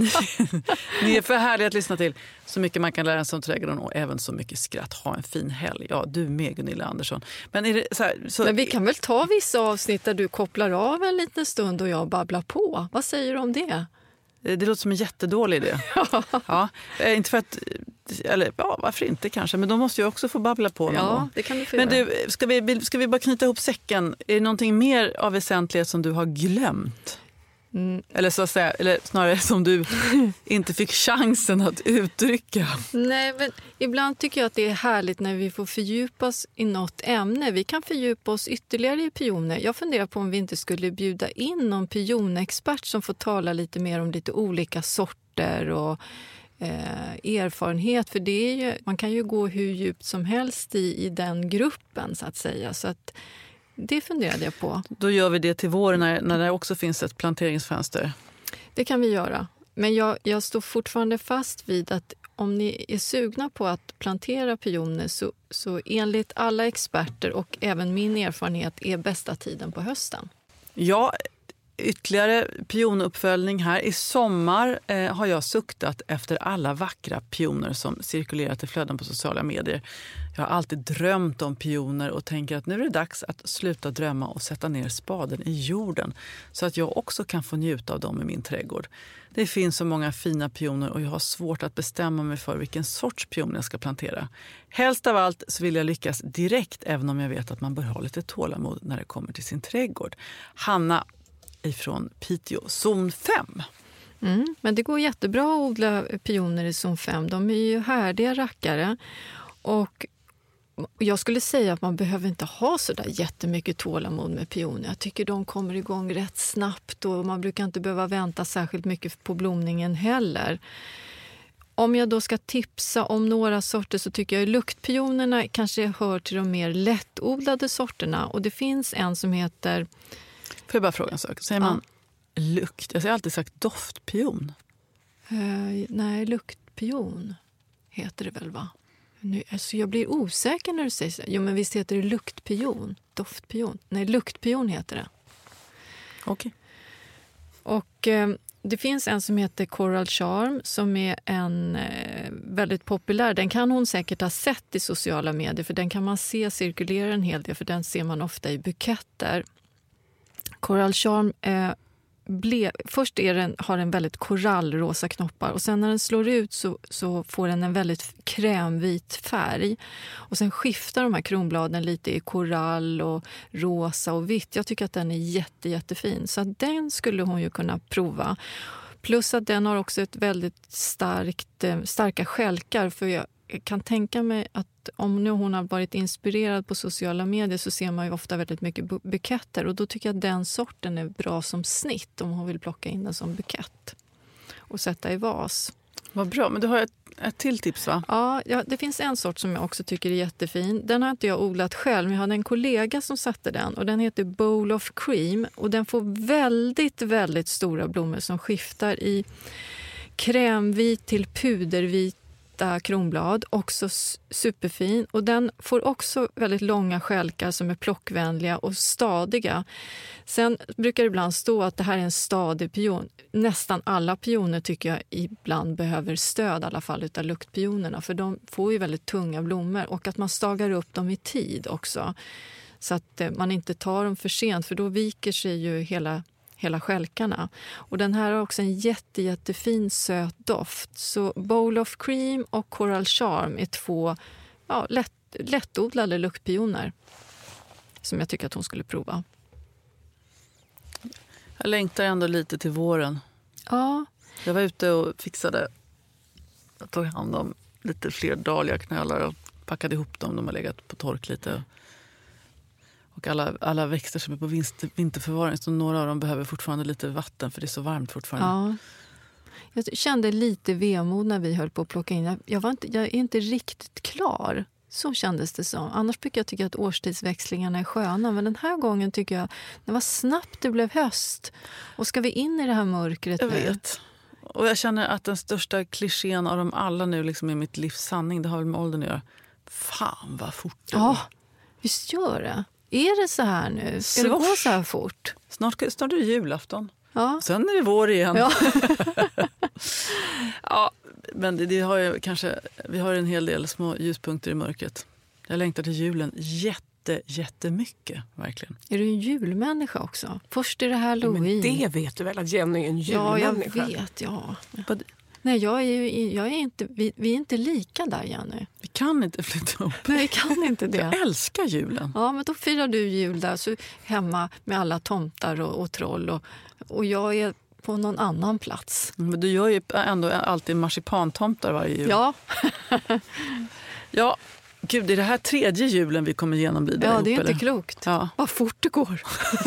S6: Ni är för härliga att lyssna till. Så mycket man kan lära sig om trädgården och även så mycket skratt. Ha en fin helg. Ja, du med, Gunilla Andersson. Men, är det så här, så...
S5: Men vi kan väl ta vissa avsnitt där du kopplar av en liten stund och jag babblar på. Vad säger du om det?
S6: Det låter som en jättedålig idé. Ja, inte för att, eller ja, varför inte kanske, men då måste jag också få babbla på någon
S5: Ja,
S6: gång.
S5: det kan du få
S6: Men
S5: göra.
S6: du, ska vi, ska vi bara knyta ihop säcken? Är det någonting mer av väsentlighet som du har glömt?
S5: Mm.
S6: Eller, så att säga, eller snarare som du inte fick chansen att uttrycka?
S5: Nej, men ibland tycker jag att det är härligt när vi får fördjupas i något ämne. Vi kan fördjupa oss ytterligare i pioner. Jag funderar på om vi inte skulle bjuda in någon pionexpert som får tala lite mer om lite olika sorter och eh, erfarenhet. För det är ju, man kan ju gå hur djupt som helst i, i den gruppen, så att säga. Så att det funderade jag på.
S6: Då gör vi det till våren när, när det också finns ett planteringsfönster.
S5: Det kan vi göra. Men jag, jag står fortfarande fast vid att om ni är sugna på att plantera pioner, så, så enligt alla experter och även min erfarenhet är bästa tiden på hösten.
S6: Ja, ytterligare pionuppföljning här. I sommar eh, har jag suktat efter alla vackra pioner som cirkulerat i flöden på sociala medier. Jag har alltid drömt om pioner och tänker att nu är det dags att sluta drömma och sätta ner spaden i jorden så att jag också kan få njuta av dem i min trädgård. Det finns så många fina pioner och jag har svårt att bestämma mig för vilken sorts pion jag ska plantera. Helst av allt så vill jag lyckas direkt, även om jag vet att man bör ha lite tålamod när det kommer till sin trädgård. Hanna ifrån Piteå, zon fem.
S5: Mm, men det går jättebra att odla pioner i zon fem. De är ju härdiga rackare. Och jag skulle säga att man behöver inte ha så där jättemycket tålamod med pioner. Jag tycker de kommer igång rätt snabbt och man brukar inte behöva vänta särskilt mycket på blomningen heller. Om jag då ska tipsa om några sorter så tycker jag att luktpionerna kanske hör till de mer lättodlade sorterna. Och det finns en som heter...
S6: Får jag bara fråga en sak? Säger man ja. lukt? Jag har alltid sagt doftpion.
S5: Uh, nej, luktpion heter det väl, va? Nu, alltså jag blir osäker när du säger så. Jo, men visst heter det luktpion, doftpion. Nej, luktpion heter det.
S6: Okej.
S5: Och eh, det finns en som heter Coral Charm som är en eh, väldigt populär. Den kan hon säkert ha sett i sociala medier, för den kan man se cirkulera en hel del, för den ser man ofta i buketter. Coral Charm eh, ble, först är den, har den väldigt korallrosa knoppar, och sen när den slår ut så, så får den en väldigt krämvit färg. Och sen skiftar de här kronbladen lite i korall och rosa och vitt. Jag tycker att den är jätte, jättefin, så att den skulle hon ju kunna prova. Plus att den har också ett väldigt starkt, starka skälkar, för jag kan tänka mig att om nu hon har varit inspirerad på sociala medier så ser man ju ofta väldigt mycket bu- buketter, och då tycker jag att den sorten är bra som snitt om hon vill plocka in den som bukett och sätta i vas.
S6: Vad bra, men du har ett, ett till tips, va?
S5: Ja, ja, det finns en sort som jag också tycker är jättefin. Den har inte jag odlat själv, men jag hade en kollega som satte den, och den heter Bowl of Cream, och den får väldigt, väldigt stora blommor som skiftar i krämvit till pudervit kronblad, också superfin, och den får också väldigt långa skälkar som är plockvänliga och stadiga. Sen brukar det ibland stå att det här är en stadig pion. Nästan alla pioner tycker jag ibland behöver stöd, i alla fall utav luktpionerna, för de får ju väldigt tunga blommor, och att man stagar upp dem i tid också, så att man inte tar dem för sent, för då viker sig ju hela hela skälkarna. Och den här har också en jätte, jättefin söt doft. Så Bowl of Cream och Coral Charm är två ja, lätt, lättodlade luktpioner som jag tycker att hon skulle prova.
S6: Jag längtar ändå lite till våren.
S5: Ja.
S6: Jag var ute och fixade, jag tog hand om lite fler dahliaknölar och packade ihop dem. De har legat på tork lite. Och alla, alla växter som är på vinter, vinterförvaring, så några av dem behöver fortfarande lite vatten, för det är så varmt fortfarande.
S5: Ja. Jag kände lite vemod när vi höll på att plocka in. Jag, var inte, jag är inte riktigt klar. Så kändes det som. Annars brukar jag tycka att årstidsväxlingarna är sköna. Men den här gången tycker jag det var snabbt det blev höst. Och ska vi in i det här mörkret
S6: Jag
S5: nu?
S6: vet. Och jag känner att den största klichén av dem alla nu liksom är mitt livs sanning. Det har väl med åldern att göra. Fan vad fort det
S5: Ja,
S6: går.
S5: visst gör det. Är det så här nu? Ska det
S6: Svars.
S5: gå så här fort?
S6: Snart, snart är det julafton.
S5: Ja.
S6: Sen är det vår igen.
S5: Ja.
S6: Ja, men det, det har ju kanske, vi har en hel del små ljuspunkter i mörkret. Jag längtar till julen jätte, jättemycket, verkligen.
S5: Är du en julmänniska också? Först är det Halloween.
S7: Men det vet du väl att Jenny är en
S5: Ja, jag
S7: julmänniska?
S5: vet, ja.
S6: Vad-
S5: Nej, jag är ju, jag är inte, vi, vi är inte lika där, Jenny.
S6: Vi kan inte flytta ihop.
S5: Nej, vi kan inte det.
S6: Jag älskar julen.
S5: Ja, men då firar du jul där, så hemma med alla tomtar och, och troll. Och, och jag är på någon annan plats.
S6: Men du gör ju ändå alltid marsipantomtar varje jul.
S5: Ja,
S6: Ja, gud, är det här tredje julen vi kommer genomlida
S5: ja
S6: ihop,
S5: det är inte
S6: eller?
S5: klokt.
S6: Ja.
S5: Vad fort det går.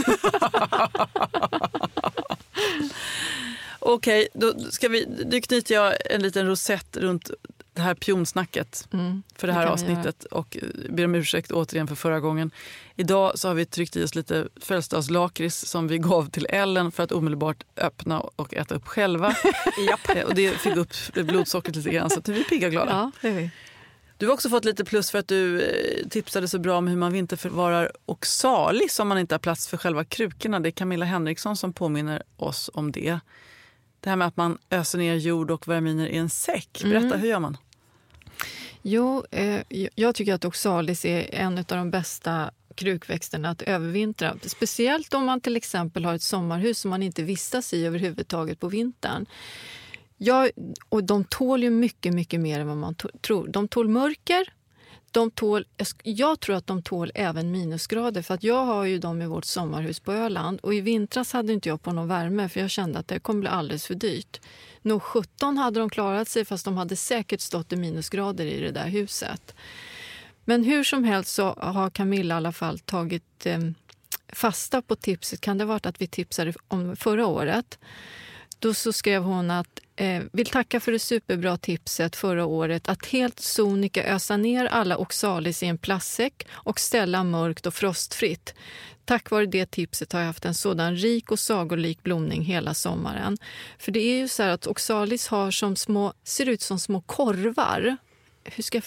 S6: Okej, då, ska vi, då knyter jag en liten rosett runt det här pionsnacket
S5: Mm,
S6: för det
S5: det
S6: här
S5: kan vi
S6: avsnittet och ber om ursäkt återigen för förra gången. Idag så har vi tryckt i oss lite födelsedagslakrits som vi gav till Ellen för att omedelbart öppna och äta upp själva. Japp. Och det fick upp blodsockret lite grann, så att vi är pigga glada.
S5: Ja, det är vi.
S6: Du har också fått lite plus för att du eh, tipsade så bra om hur man vinterförvarar oxalis om man inte har plats för själva krukorna. Det är Camilla Henriksson som påminner oss om det. Det här med att man öser ner jord och verminer i en säck. Berätta,
S5: Mm.
S6: hur gör man?
S5: Jo, eh, jag tycker att oxalis är en av de bästa krukväxterna att övervintra. Speciellt om man till exempel har ett sommarhus som man inte vistas i överhuvudtaget på vintern. Ja, och de tål ju mycket, mycket mer än vad man to- tror. De tål mörker. De tål, jag tror att de tål även minusgrader, för att jag har ju dem i vårt sommarhus på Öland, och i vintras hade inte jag på någon värme för jag kände att det kommer bli alldeles för dyrt. Nog sjutton hade de klarat sig, fast de hade säkert stått i minusgrader i det där huset. Men hur som helst så har Camilla i alla fall tagit eh, fasta på tipset. Kan det ha varit att vi tipsade om förra året? Då så skrev hon att eh, vill tacka för det superbra tipset förra året att helt sonika ösa ner alla oxalis i en plastsäck och ställa mörkt och frostfritt. Tack vare det tipset har jag haft en sådan rik och sagolik blomning hela sommaren. För det är ju så här att oxalis har som små, ser ut som små korvar. Hur ska jag förklara?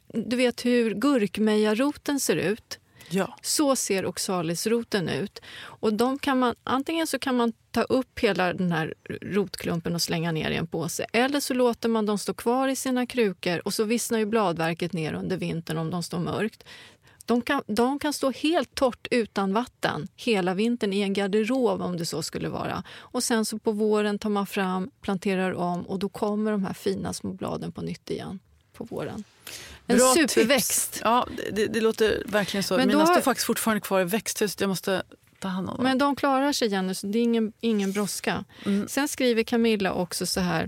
S5: du vet hur gurkmejaroten ser ut.
S6: Ja.
S5: Så ser oxalisroten ut. Och de kan man, antingen så kan man ta upp hela den här rotklumpen och slänga ner i en påse. Eller så låter man dem stå kvar i sina krukor och så vissnar ju bladverket ner under vintern om de står mörkt. De kan, de kan stå helt torrt utan vatten hela vintern i en garderob om det så skulle vara. Och sen så på våren tar man fram, planterar om och då kommer de här fina små bladen på nytt igen på våren. En
S6: Bra
S5: superväxt.
S6: Tips. Ja, det, det låter verkligen så.
S5: Men
S6: Mina
S5: har...
S6: står faktiskt fortfarande kvar i växthuset. Jag måste ta hand om dem.
S5: Men de klarar sig, Jenny, så det är ingen, ingen brådska. Mm. Sen skriver Camilla också så här.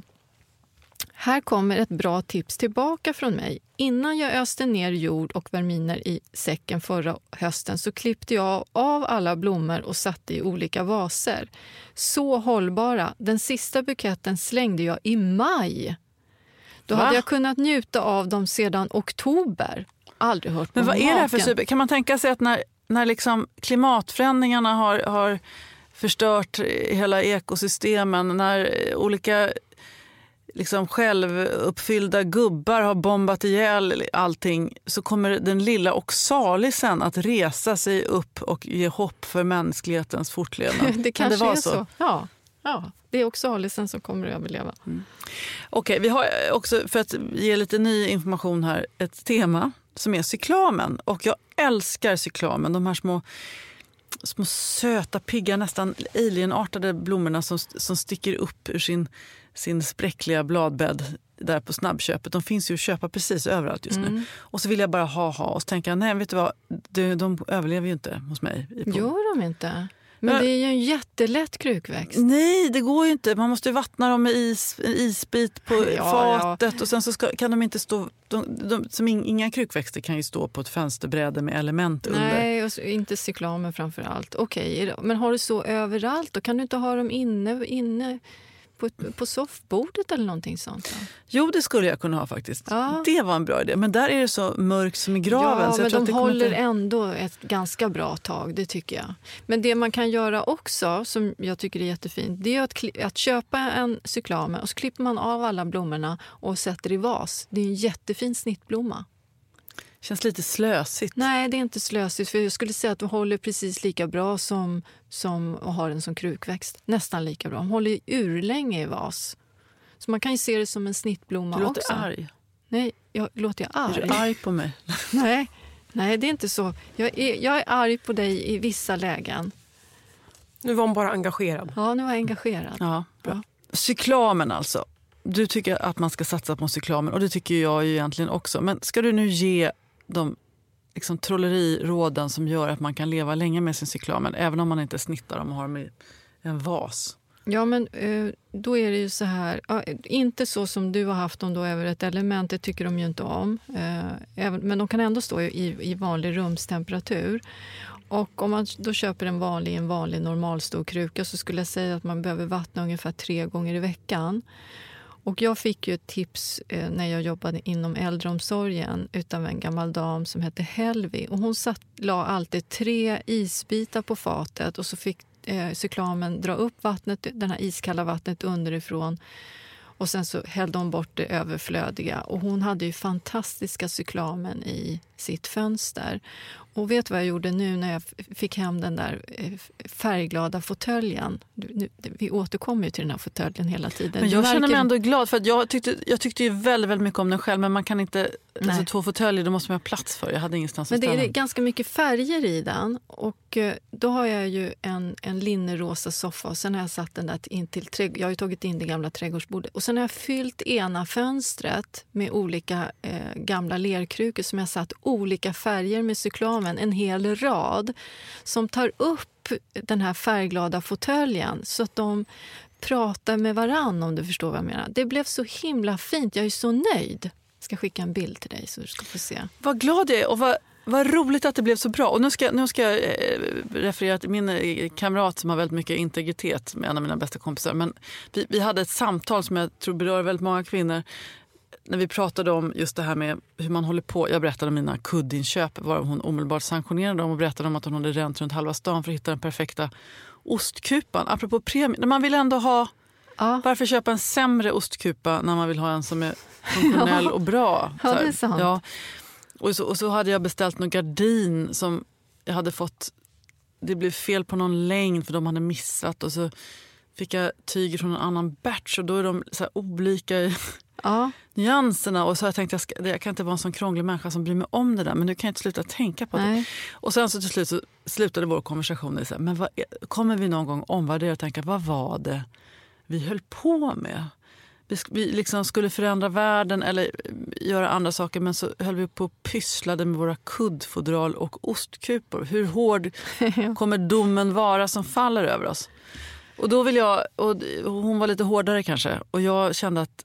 S5: Här kommer ett bra tips tillbaka från mig. Innan jag öste ner jord och verminer i säcken förra hösten så klippte jag av alla blommor och satte i olika vaser. Så hållbara. Den sista buketten slängde jag i maj. Då
S6: Va?
S5: hade jag kunnat njuta av dem sedan oktober. Aldrig hört på.
S6: Men vad
S5: maken.
S6: är det här för super? Kan man tänka sig att när, när liksom klimatförändringarna har, har förstört hela ekosystemen, när olika liksom självuppfyllda gubbar har bombat ihjäl allting, så kommer den lilla oxalisen att resa sig upp och ge hopp för mänsklighetens fortlevnad.
S5: Det kanske
S6: kan det vara
S5: är så. så. Ja, ja, det är oxalisen som kommer att överleva.
S6: Mm. Okej, vi har också, för att ge lite ny information här, ett tema som är cyklamen. Och jag älskar cyklamen, de här små små söta, pigga, nästan alienartade blommorna som, som sticker upp ur sin, sin spräckliga bladbädd där på snabbköpet. De finns ju att köpa precis överallt just nu. Mm. Och så vill jag bara ha, ha. Och så tänker jag, nej vet du vad, de, de överlever ju inte hos mig. På.
S5: Gör de inte? Men ja. Det är ju en jättelätt krukväxt.
S6: Nej, det går ju inte. Man måste ju vattna dem med is, en isbit på
S5: ja,
S6: fatet.
S5: Ja.
S6: Och sen så ska, kan de inte stå... De, de, som in, inga krukväxter kan ju stå på ett fönsterbräde med element
S5: Nej,
S6: under.
S5: Nej, och så, inte cyklamen framför allt. Okej, okay, men har du så överallt? Då kan du inte ha dem inne... inne På, på soffbordet eller någonting sånt? Ja.
S6: Jo, det skulle jag kunna ha faktiskt.
S5: Ja.
S6: Det var en bra idé. Men där är det så mörkt som i graven.
S5: Ja,
S6: så jag
S5: men
S6: tror
S5: de
S6: att det
S5: håller
S6: inte...
S5: ändå ett ganska bra tag, det tycker jag. Men det man kan göra också, som jag tycker är jättefint, det är att, att köpa en cyklame och så klipper man av alla blommorna och sätter i vas. Det är en jättefin snittblomma.
S6: Känns lite slösigt.
S5: Nej, det är inte slösigt. För jag skulle säga att de håller precis lika bra som, som att ha den som krukväxt. Nästan lika bra. De håller urlänge i vas. Så man kan ju se det som en snittblomma
S6: du låter
S5: också.
S6: Arg.
S5: Nej, jag, låter jag arg?
S6: Är du arg på mig?
S5: Nej, nej, det är inte så. Jag är, jag är arg på dig i vissa lägen.
S7: Nu var hon bara engagerad.
S5: Ja, nu var jag engagerad.
S6: Ja,
S5: bra.
S6: Cyklamen alltså. Du tycker att man ska satsa på cyklamen och det tycker jag ju egentligen också. Men ska du nu ge de liksom trolleriråden som gör att man kan leva länge med sin cyklamen även om man inte snittar dem och har dem i en vas?
S5: Ja, men då är det ju så här, inte så som du har haft dem då över ett element, det tycker de ju inte om. Men de kan ändå stå i, i vanlig rumstemperatur. Och om man då köper en vanlig, en vanlig normalstor kruka så skulle jag säga att man behöver vattna ungefär tre gånger i veckan. Och jag fick ju ett tips eh, när jag jobbade inom äldreomsorgen utav en gammal dam som hette Helvi. Och hon satt, la alltid tre isbitar på fatet och så fick eh, cyklamen dra upp vattnet, den här iskalla vattnet underifrån. Och sen så hällde hon bort det överflödiga. Och hon hade ju fantastiska cyklamen i sitt fönster. Och vet vad jag gjorde nu när jag fick hem den där färgglada fåtöljen? Vi återkommer ju till den här fåtöljen hela tiden.
S6: Men jag
S5: märker...
S6: känner mig ändå glad för att jag tyckte, jag tyckte ju väldigt, väldigt mycket om den själv. Men man kan inte, alltså två fåtöljer, då måste man ha plats för. Jag hade ingenstans
S5: men
S6: att ställa.
S5: Men det är ganska mycket färger i den. Och då har jag ju en, en linnerosa soffa. Och sen har jag satt den där in till trädgård. Jag har ju tagit in det gamla trädgårdsbordet. Och sen har jag fyllt ena fönstret med olika eh, gamla lerkrukor som jag satt olika färger med cyklamen. En hel rad som tar upp den här färgglada fåtöljen så att de pratar med varann, om du förstår vad jag menar. Det blev så himla fint. Jag är så nöjd. Jag ska skicka en bild till dig så du ska få se.
S6: Vad glad jag är och vad, vad roligt att det blev så bra. Och nu ska, nu ska jag eh, referera till min kamrat som har väldigt mycket integritet med en av mina bästa kompisar. Men vi, vi hade ett samtal som jag tror berör väldigt många kvinnor. När vi pratade om just det här med hur man håller på. Jag berättade om mina kuddinköp var hon omedelbart sanktionerade dem och berättade om att hon hade ränt runt halva stan för att hitta den perfekta ostkupan. Apropå premie, när man vill ändå ha... Ja. Varför köpa en sämre ostkupa när man vill ha en som är funktionell och bra?
S5: Ja, det är sant.
S6: Ja. Och så, och så hade jag beställt någon gardin som jag hade fått, det blev fel på någon längd för de hade missat, och så fick jag tyger från en annan batch och då är de så här olika i ja. nyanserna, och så har jag tänkt jag, ska, jag kan inte vara en sån krånglig människa som bryr mig om det där, men nu kan jag inte sluta tänka på Nej. det. Och sen så till slut så slutade vår konversation i så här, men vad, kommer vi någon gång omvärdera och tänka, vad var det vi höll på med? Vi, vi liksom skulle förändra världen eller göra andra saker, men så höll vi på och pysslade med våra kuddfodral och ostkupor. Hur hård kommer domen vara som faller över oss? Och då vill jag, och hon var lite hårdare kanske, och jag kände att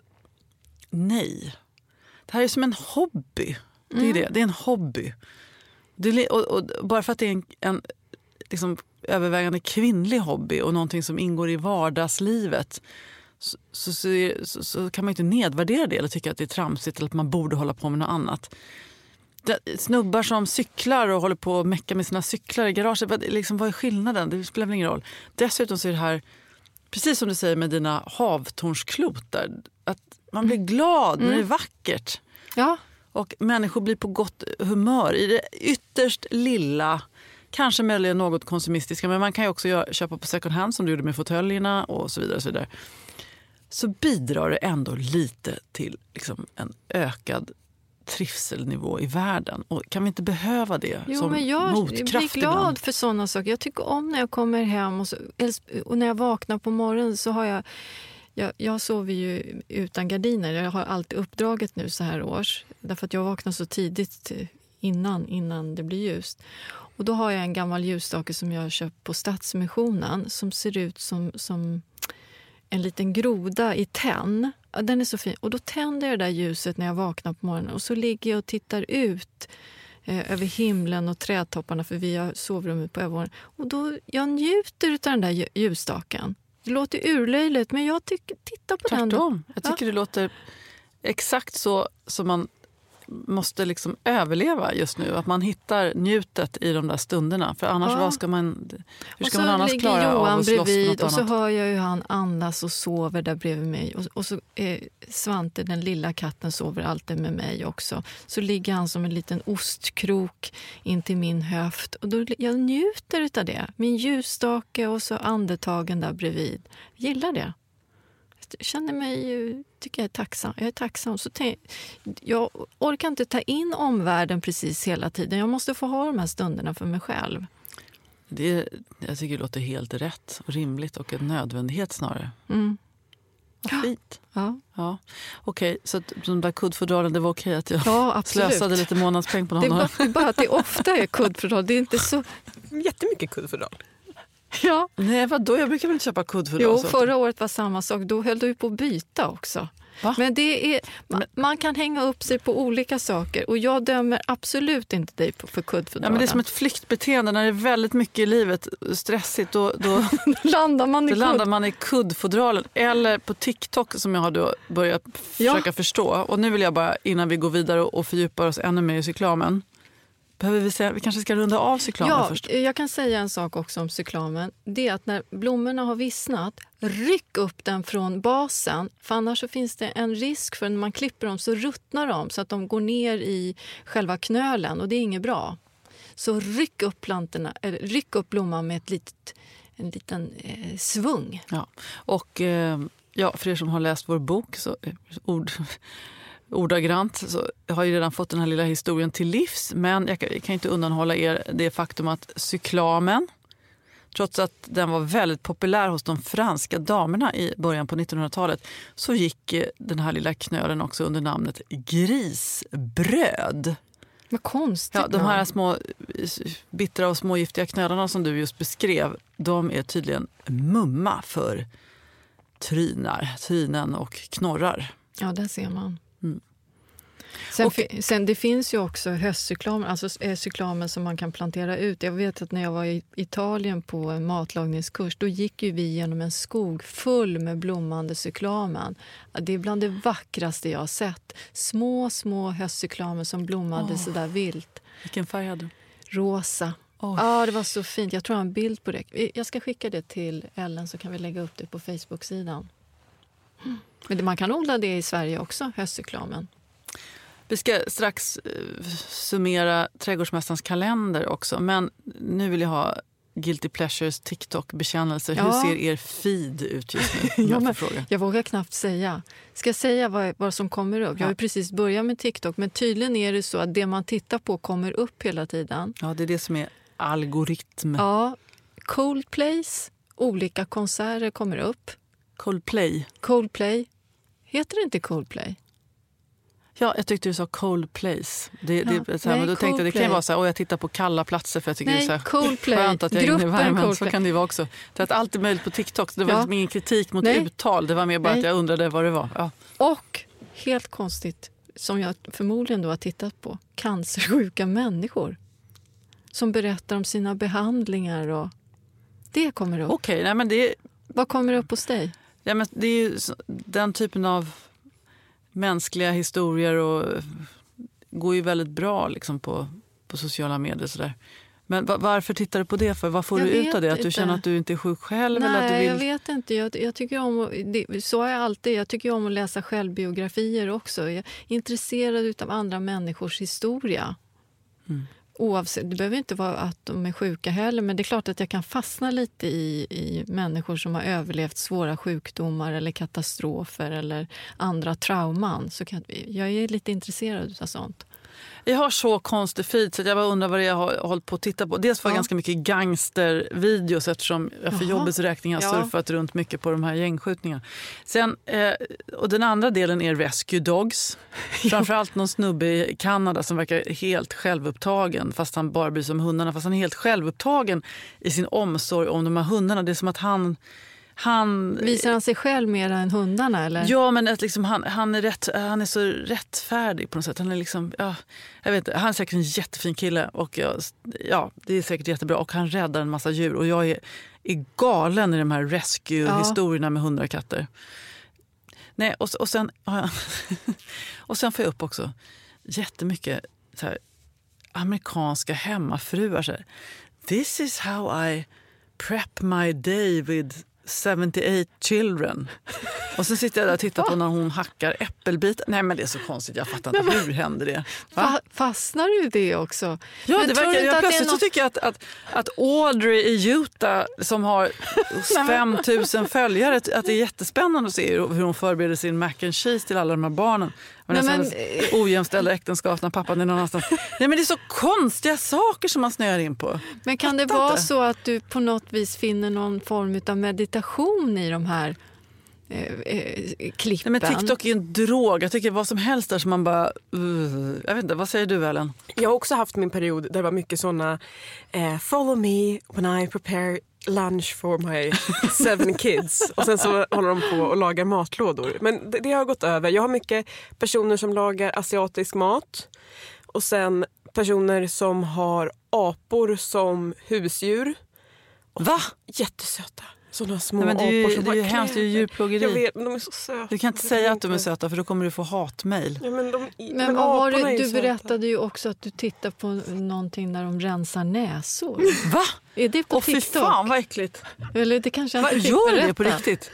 S6: nej, det här är som en hobby. Det är, mm. det. Det är en hobby. Det, och, och bara för att det är en, en liksom, övervägande kvinnlig hobby och någonting som ingår i vardagslivet, så, så, så, så kan man inte nedvärdera det eller tycka att det är tramsigt eller att man borde hålla på med något annat. Det, snubbar som cyklar och håller på att mecka med sina cyklar i garaget, vad, liksom, vad är skillnaden? Det spelar väl ingen roll. Dessutom så är det här, precis som du säger med dina havtornsklotar, att man blir glad när mm. det är vackert.
S5: Ja.
S6: Och människor blir på gott humör i det ytterst lilla, kanske möjligen något konsumistiska, men man kan ju också göra, köpa på second hand som du gjorde med fåtöljerna och så vidare och så vidare. Så bidrar det ändå lite till liksom en ökad trivselnivå i världen. Och kan vi inte behöva det
S5: jo,
S6: som
S5: men jag
S6: motkraft
S5: blir glad
S6: ibland?
S5: För sådana saker. Jag tycker om när jag kommer hem och, så, och när jag vaknar på morgonen så har jag Jag, jag sover ju utan gardiner. Jag har alltid uppdraget nu så här års. Därför att jag vaknar så tidigt innan, innan det blir ljust. Och då har jag en gammal ljusstake som jag har köpt på Stadsmissionen. Som ser ut som, som en liten groda i tenn. Den är så fin. Och då tänder jag det där ljuset när jag vaknar på morgonen. Och så ligger jag och tittar ut eh, över himlen och trädtopparna. För vi har sovrummet på övervåningen. Och då, jag njuter av den där ljusstaken. Det låter urlöjligt, men jag tycker, titta på
S6: Tvärtom.
S5: den.
S6: Tvärtom. Jag tycker ja. det låter exakt så som man måste liksom överleva just nu. Att man hittar njutet i de där stunderna. För annars, ja. vad ska man, hur ska man annars klara
S5: Johan
S6: av att slåss
S5: bredvid,
S6: för något
S5: och så
S6: annat?
S5: hör jag hur han andas och sover där bredvid mig. Och, och så eh, Svante, den lilla katten, sover alltid med mig också. Så ligger han som en liten ostkrok in till min höft. Och då, jag njuter av det. Min ljusstake och så andetagen där bredvid. Jag gillar det. Jag känner mig, tycker jag är tacksam. Jag är tacksam. Så tänk, jag orkar inte ta in omvärlden precis hela tiden. Jag måste få ha de här stunderna för mig själv.
S6: Det, jag tycker det låter helt rätt och rimligt och en nödvändighet snarare.
S5: Mm.
S6: Vad fint.
S5: Ja.
S6: Ja. Okej, så att de där kuddfodralen, det var okej att jag
S5: ja,
S6: slösade lite månadspeng på någon.
S5: Det är bara, bara att det ofta är kuddfodral. Det är inte så
S7: jättemycket kuddfodral.
S5: Ja.
S6: Nej, vadå? Jag brukar väl inte köpa kuddfodral.
S5: Jo, förra året var samma sak. Då höll du på att byta också. Va? Men det är, man, man kan hänga upp sig på olika saker. Och jag dömer absolut inte dig för kuddfodralen.
S6: Ja, men det är som ett flyktbeteende. När det är väldigt mycket i livet stressigt, då, då,
S5: landar, man i
S6: då landar man i kuddfodralen. Eller på TikTok som jag har då börjat försöka ja. förstå. Och nu vill jag bara, innan vi går vidare och, och fördjupar oss ännu mer i cyklamen. Behöver vi säga, vi kanske ska runda av cyklamen
S5: ja,
S6: först.
S5: Jag kan säga en sak också om cyklamen. Det är att när blommorna har vissnat, ryck upp den från basen. För annars så finns det en risk för när man klipper dem så ruttnar de så att de går ner i själva knölen. Och det är inget bra. Så ryck upp plantorna, eller ryck upp blomman med ett litet, en liten eh, svung.
S6: Ja, och eh, ja, för er som har läst vår bok så eh, ord... ordagrant så har ju redan fått den här lilla historien till livs, men jag kan, jag kan inte undanhålla er det faktum att cyklamen, trots att den var väldigt populär hos de franska damerna i början på nittonhundratalet, så gick den här lilla knölen också under namnet grisbröd.
S5: Vad konstigt.
S6: Ja, de här små bittra och smågiftiga knölarna som du just beskrev, de är tydligen mumma för trynar, trynen och knorrar.
S5: Ja, där ser man.
S6: Mm.
S5: Sen,
S6: och,
S5: sen det finns ju också höstcyklamen, alltså cyklamen som man kan plantera ut. Jag vet att när jag var i Italien på en matlagningskurs, då gick ju vi genom en skog full med blommande cyklamen. Det är bland det vackraste jag har sett. Små, små höstcyklamen som blommade oh, så där vilt.
S6: Vilken färg hade du?
S5: Rosa.
S6: Ja,
S5: oh. ah, det var så fint. Jag tror jag har en bild på det. Jag ska skicka det till Ellen så kan vi lägga upp det på Facebook-sidan. Men man kan odla det i Sverige också, höstcyklamen.
S6: Vi ska strax uh, summera Trädgårdsmästarens kalender också. Men nu vill jag ha Guilty Pleasures TikTok-bekännelser.
S5: Ja.
S6: Hur ser er feed ut just nu?
S5: Ja, men,
S6: fråga.
S5: jag vågar knappt säga. Ska jag säga vad, vad som kommer upp? Jag har ju precis börjat med TikTok. Men tydligen är det så att det man tittar på kommer upp hela tiden.
S6: Ja, det är det som är algoritm.
S5: Ja, Coldplays, olika konserter kommer upp.
S6: Coldplay.
S5: Coldplay. Heter det inte Coldplay?
S6: Ja, jag tyckte du sa Coldplays. Det,
S5: Ja,
S6: det, så här,
S5: nej,
S6: men då tänkte jag, det kan ju
S5: Coldplay.
S6: vara så här, och jag tittar på kalla platser för jag tycker
S5: Nej,
S6: det är så här
S5: Coldplay.
S6: skönt att jag är inne i
S5: Gruppen
S6: värmen. Så
S5: Coldplay.
S6: kan det ju vara också. Så att allt är möjligt på TikTok. Så det var
S5: Ja.
S6: liksom ingen kritik mot
S5: Nej.
S6: uttal. Det var mer bara
S5: Nej.
S6: att jag undrade vad det var. Ja.
S5: Och, helt konstigt, som jag förmodligen då har tittat på, cancersjuka människor som berättar om sina behandlingar. Och det kommer upp.
S6: Okej, nej men det,
S5: Vad kommer upp hos dig?
S6: ja, men det är ju så- den typen av mänskliga historier och eh, går ju väldigt bra liksom på, på sociala medier. Så där. Men va- varför tittar du på det för? Vad får
S5: Jag
S6: du ut
S5: vet
S6: av det? Att du
S5: inte.
S6: känner att du inte är sjuk själv? eller att du
S5: Nej,
S6: vill...
S5: jag vet inte. Jag, jag tycker om att- det, så är jag alltid. Jag tycker om att läsa självbiografier också. Jag är intresserad av andra människors historia.
S6: Mm.
S5: Oavsett, det behöver inte vara att de är sjuka heller, men det är klart att jag kan fastna lite i, i människor som har överlevt svåra sjukdomar eller katastrofer eller andra trauman. Så kan, jag är lite intresserad av sånt.
S6: Jag har så konstig feed så att jag bara undrar vad det är jag har hållit på att titta på. Dels var det
S5: Ja.
S6: ganska mycket gangstervideos eftersom jag för
S5: Jaha.
S6: jobbets räkning har
S5: Ja.
S6: surfat runt mycket på de här gängskjutningarna. Sen, eh, och den andra delen är Rescue Dogs. Framförallt någon snubbe i Kanada som verkar helt självupptagen fast han bara bryr sig om hundarna. Fast han är helt självupptagen i sin omsorg om de här hundarna. Det är som att han... han
S5: Visar han sig själv mer än hundarna? Eller?
S6: Ja, men att liksom han, han, är rätt, han är så rättfärdig på något sätt. Han är liksom, ja, jag vet inte, han är säkert en jättefin kille och ja, ja, det är säkert jättebra. Och han räddar en massa djur och jag är, är galen i de här rescue-historierna med hundra katter. Nej, och, och, sen, ja, och sen får jag upp också jättemycket så här, amerikanska hemmafruar. Så här, this is how I prep my day with seventy-eight children. Och så sitter jag där och tittar på när hon hackar äppelbitar. Nej, men det är så konstigt. Jag fattar inte. Hur händer det? Va?
S5: Fa- fastnar du i det också?
S6: Ja,
S5: Men
S6: det
S5: tror du
S6: verkar,
S5: inte
S6: jag
S5: att det är
S6: plötsligt så
S5: något-
S6: tycker jag att, att, att Audrey i Utah som har fem tusen följare, att det är jättespännande att se hur hon förbereder sin mac and cheese till alla de här barnen. Och
S5: Nej,
S6: nästan
S5: men-
S6: ett ojämställda äktenskap när pappan är någon annanstans. Nej, men det är så konstiga saker som man snöar in på.
S5: Men kan det
S6: Fattar
S5: vara
S6: inte.
S5: så att du på något vis finner någon form av meditation i de här eh, eh, klippen?
S6: Nej, men TikTok är ju en drog. Jag tycker vad som helst där som man bara... Uh, jag vet inte, vad säger du, Ellen?
S7: Jag har också haft min period där det var mycket såna eh, follow me when I prepare lunch for my seven kids. Och sen så håller de på och lagar matlådor. Men det, det har gått över. Jag har mycket personer som lagar asiatisk mat. Och sen personer som har apor som husdjur.
S6: Va?
S7: Jättesöta. Sådana små
S6: Nej, men det är ju-
S7: apor som
S6: det är ju
S7: bara
S6: hemskt, det är ju
S7: kläder.
S6: djurplågeri.
S7: Jag vet, men de är så söta.
S6: Du kan inte säga att de är söta för då kommer du få hatmejl.
S7: Ja, men de,
S5: Men,
S7: men
S5: vad var
S7: aporna är
S5: det?
S7: ju
S5: Du
S7: söta.
S5: berättade ju också att du tittar på någonting där de rensar näsor.
S6: Va?
S5: Är det på
S6: Åh, fy
S5: TikTok?
S6: fan vad äckligt.
S5: Eller det kanske jag
S6: Va,
S5: inte fick
S6: gör
S5: berätta.
S6: det på riktigt?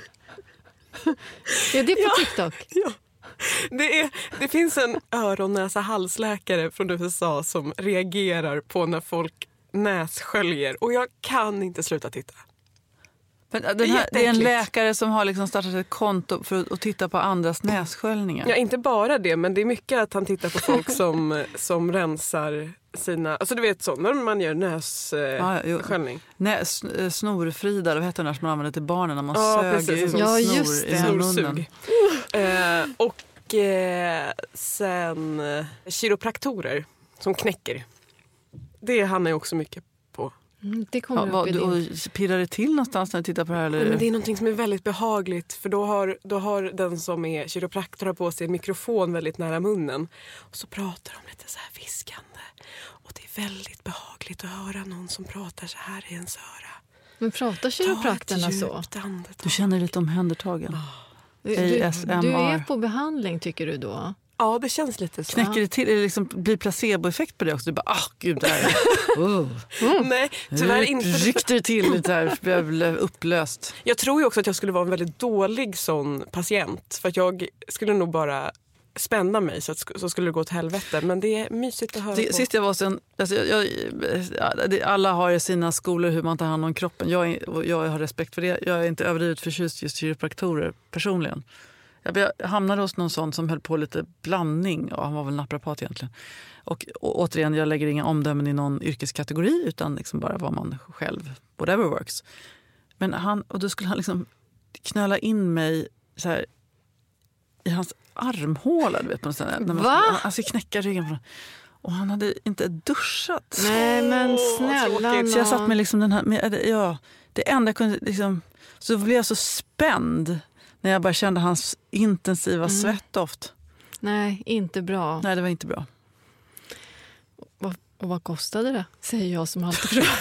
S5: Är det på
S7: Ja.
S5: TikTok?
S7: Ja. Det, är, det finns en öron-, näsa-, halsläkare från U S A som reagerar på när folk nässköljer. Och jag kan inte sluta titta.
S6: Men den
S7: Det är
S6: här, det är en
S7: jätteäckligt.
S6: läkare som har liksom startat ett konto för att, att titta på andras nässköljningar.
S7: Ja, inte bara det, men det är mycket att han tittar på folk som, som rensar sina... Alltså du vet så, när man gör nässköljning.
S6: Ja, Nej, s- eh, snorfridar, vad heter det som man använder till barnen när man
S7: Ja,
S6: sög
S7: precis,
S6: ut
S7: som
S5: Ja,
S6: snor
S5: just
S6: i
S5: det.
S6: munnen?
S7: Snorsug. Eh, och eh, sen eh, kiropraktorer som knäcker. Det hamnar ju också mycket på.
S5: Mm, det kommer
S6: Ja,
S5: upp
S6: vad,
S5: i
S6: du,
S5: din...
S6: och pirrar det till någonstans när du tittar på det här? Eller?
S7: Nej, men det är någonting som är väldigt behagligt. För då har, då har den som är kiropraktor har på sig en mikrofon väldigt nära munnen. Och så pratar de lite så här viskande. Och det är väldigt behagligt att höra någon som pratar så här i ens öra.
S5: Men pratar kiropraktorna så?
S6: Du känner dig lite omhändertagen.
S5: Du,
S6: A S M R.
S5: du är på behandling tycker du då?
S7: Ja, det känns lite så.
S6: Knäcker det till? Eller liksom blir placeboeffekt på det också? Du bara, ah gud, där är det. Oh.
S7: Nej, tyvärr inte.
S6: Ryckte det till lite här, blev upplöst.
S7: Jag tror ju också att jag skulle vara en väldigt dålig sån patient. För att jag skulle nog bara spänna mig så, att, så skulle det gå till helvete. Men det är mysigt att höra
S6: det,
S7: på.
S6: Sist jag var sen, alltså jag, jag, alla har i sina skolor hur man tar hand om kroppen. Jag, är, jag har respekt för det. Jag är inte överdrivet förtjust just kiropraktorer personligen. Jag hamnade hos någon sån som höll på lite blandning, och han var väl naprapat egentligen. Och, och återigen, jag lägger inga omdömen i någon yrkeskategori, utan liksom bara vad man själv, whatever works. Men han, och då skulle han liksom knöla in mig så här i hans armhåla, du vet, på något sätt. När man
S5: Va?
S6: skulle, alltså knäcka ryggen på. Och han hade inte duschat.
S5: Nej, men snälla.
S6: Så jag satt med liksom den här, med, ja, det enda jag kunde liksom, så blev jag så spänd när jag bara kände hans intensiva mm. svettdoft.
S5: Nej, inte bra.
S6: Nej, det var inte bra.
S5: Och, och vad kostade det? Säger jag som alltid frågar.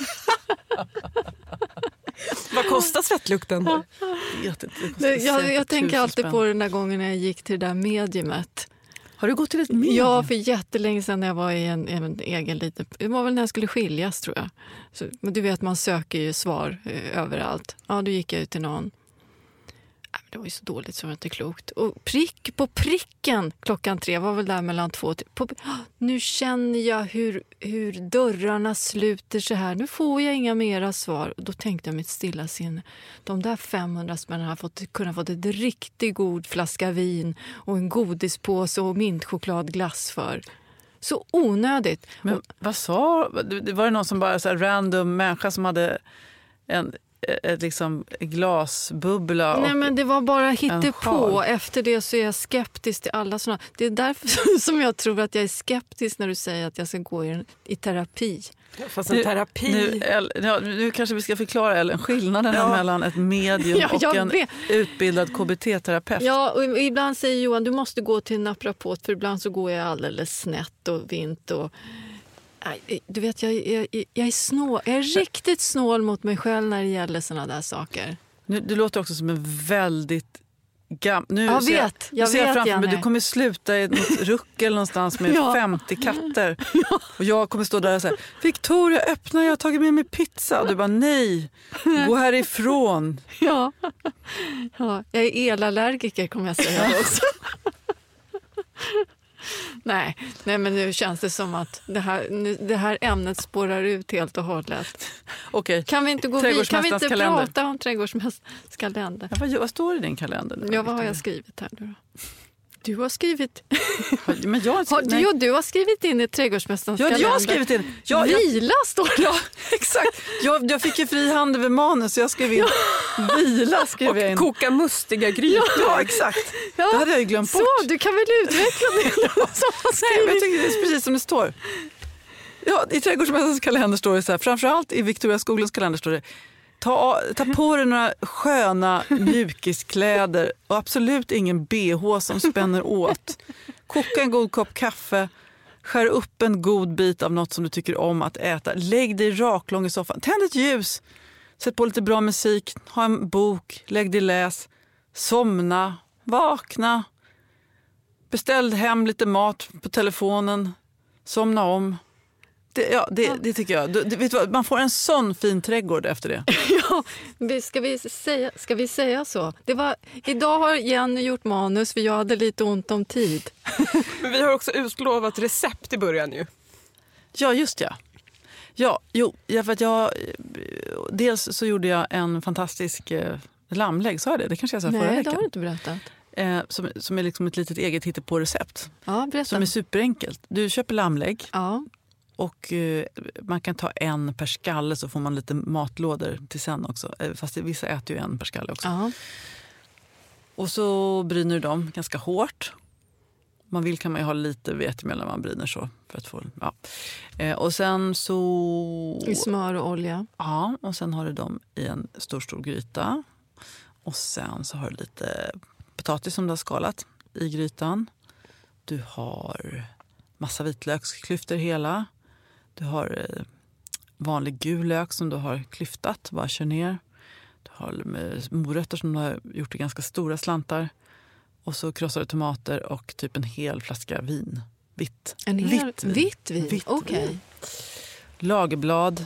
S7: Vad kostar svettlukten?
S6: Jag,
S5: jag, jag, jag tänker alltid på den där gången när jag gick till det där mediumet.
S6: Har du gått till ett medium?
S5: Ja, för jättelänge sedan när jag var i en, en egen liten... Det var väl när jag skulle skiljas, tror jag. Så, men du vet, man söker ju svar eh, överallt. Ja, då gick jag ut till någon. Det var ju så dåligt så det var inte klokt. Och prick på pricken klockan tre var väl där mellan två och tre. På, nu känner jag hur, hur dörrarna sluter så här. Nu får jag inga mera svar. Då tänkte jag mitt stilla sinne. De där femhundra spännen har fått, kunnat få ett riktigt god flaska vin och en godispåse och mintchokladglass för. Så onödigt.
S6: Men vad sa... Det var det någon som bara så här random människa som hade en... ett liksom glasbubbla.
S5: Nej,
S6: och
S5: men det var bara hittepå. Efter det så är jag skeptisk till alla såna. Det är därför som jag tror att jag är skeptisk när du säger att jag ska gå i, i terapi.
S7: Fast en terapi...
S6: Nu, nu, ja, nu kanske vi ska förklara Ellen, skillnaden ja. mellan ett medium
S5: ja,
S6: och en
S5: vet.
S6: utbildad K B T-terapeut.
S5: Ja, och ibland säger Johan, du måste gå till en naprapat, för ibland så går jag alldeles snett och vint och... Du vet, jag, jag, jag är snål. Jag är riktigt snål mot mig själv när det gäller såna där saker.
S6: Nu, du låter också som en väldigt gam... Nu
S5: jag
S6: ser
S5: vet, jag,
S6: jag ser
S5: vet,
S6: framför mig, du kommer sluta i ett ruckel någonstans med ja. femtio katter. Ja. Och jag kommer stå där och säga, Victoria, öppna, jag har tagit med mig pizza. Och du bara, nej, gå härifrån.
S5: Ja, ja. Jag är elallergiker, kommer jag säga också. Nej, nej, men nu känns det som att det här, nu, det här ämnet spårar ut helt och hållet.
S6: Okej.
S5: Kan vi inte gå vid, kan vi inte
S6: kalender.
S5: prata om trädgårdsmästarens kalender?
S6: Ja, vad, vad står i din kalender? Nu?
S5: Ja, vad har jag skrivit här nu då? Du har skrivit...
S6: Men jag har skrivit...
S5: Har, du, du har skrivit in i trädgårdsmästarens
S6: ja,
S5: kalender.
S6: Jag har skrivit in. Jag,
S5: Vila
S6: jag,
S5: står det.
S6: Ja, exakt. Jag, jag fick ju fri hand över manus så jag skrev in ja. vila. Skrev
S7: och
S6: jag in.
S7: Koka mustiga grytor.
S6: Ja, ja, exakt.
S5: Ja.
S6: Det hade jag ju glömt
S5: så,
S6: bort.
S5: Så, du kan väl utveckla det.
S6: ja. Nej, men jag tycker det är precis som det står. Ja, i trädgårdsmästarens kalender står det så här. Framförallt i Victoria Skoglunds kalender står det. Ta, ta på dig några sköna mjukiskläder och absolut ingen B H som spänner åt. Koka en god kopp kaffe, skär upp en god bit av något som du tycker om att äta. Lägg dig raklång i soffan, tänd ett ljus, sätt på lite bra musik, ha en bok, lägg dig läs, somna, vakna, beställ hem lite mat på telefonen, somna om. Det, ja, det, det tycker jag. Det, vet du vad, man får en sån fin trädgård efter det.
S5: Ja, ska vi säga, ska vi säga så? Det var, idag har Jenny gjort manus för jag hade lite ont om tid.
S7: Men vi har också utlovat recept i början ju.
S6: Ja, just ja. Ja, jo, ja, för att jag... Dels så gjorde jag en fantastisk eh, lammlägg, sa jag det? Det kanske jag sa förra veckan.
S5: Nej, det har du inte berättat.
S6: Eh, som, som är liksom ett litet eget hittepå-recept.
S5: Ja, berätta.
S6: Som är superenkelt. Du köper lammlägg.
S5: Ja.
S6: Och eh, man kan ta en per skalle så får man lite matlådor till sen också. Eh, fast vissa äter ju en per skalle också.
S5: Ja.
S6: Och så bryner du dem ganska hårt. Man vill kan man ju ha lite vetemjöl när man bryner så. För att få, ja. eh, och sen så...
S5: I smör och olja.
S6: Ja, och sen har du dem i en stor, stor gryta. Och sen så har du lite potatis som du har skalat i grytan. Du har massa vitlöksklyftor hela. Du har eh, vanlig gul lök som du har klyftat, bara kör ner. Du har morötter som du har gjort i ganska stora slantar. Och så krossade tomater och typ en hel flaska vin. Vitt.
S5: En hel
S6: vitt vin.
S5: Vitt vin,
S6: vitt
S5: okej.
S6: Okay. Lagerblad.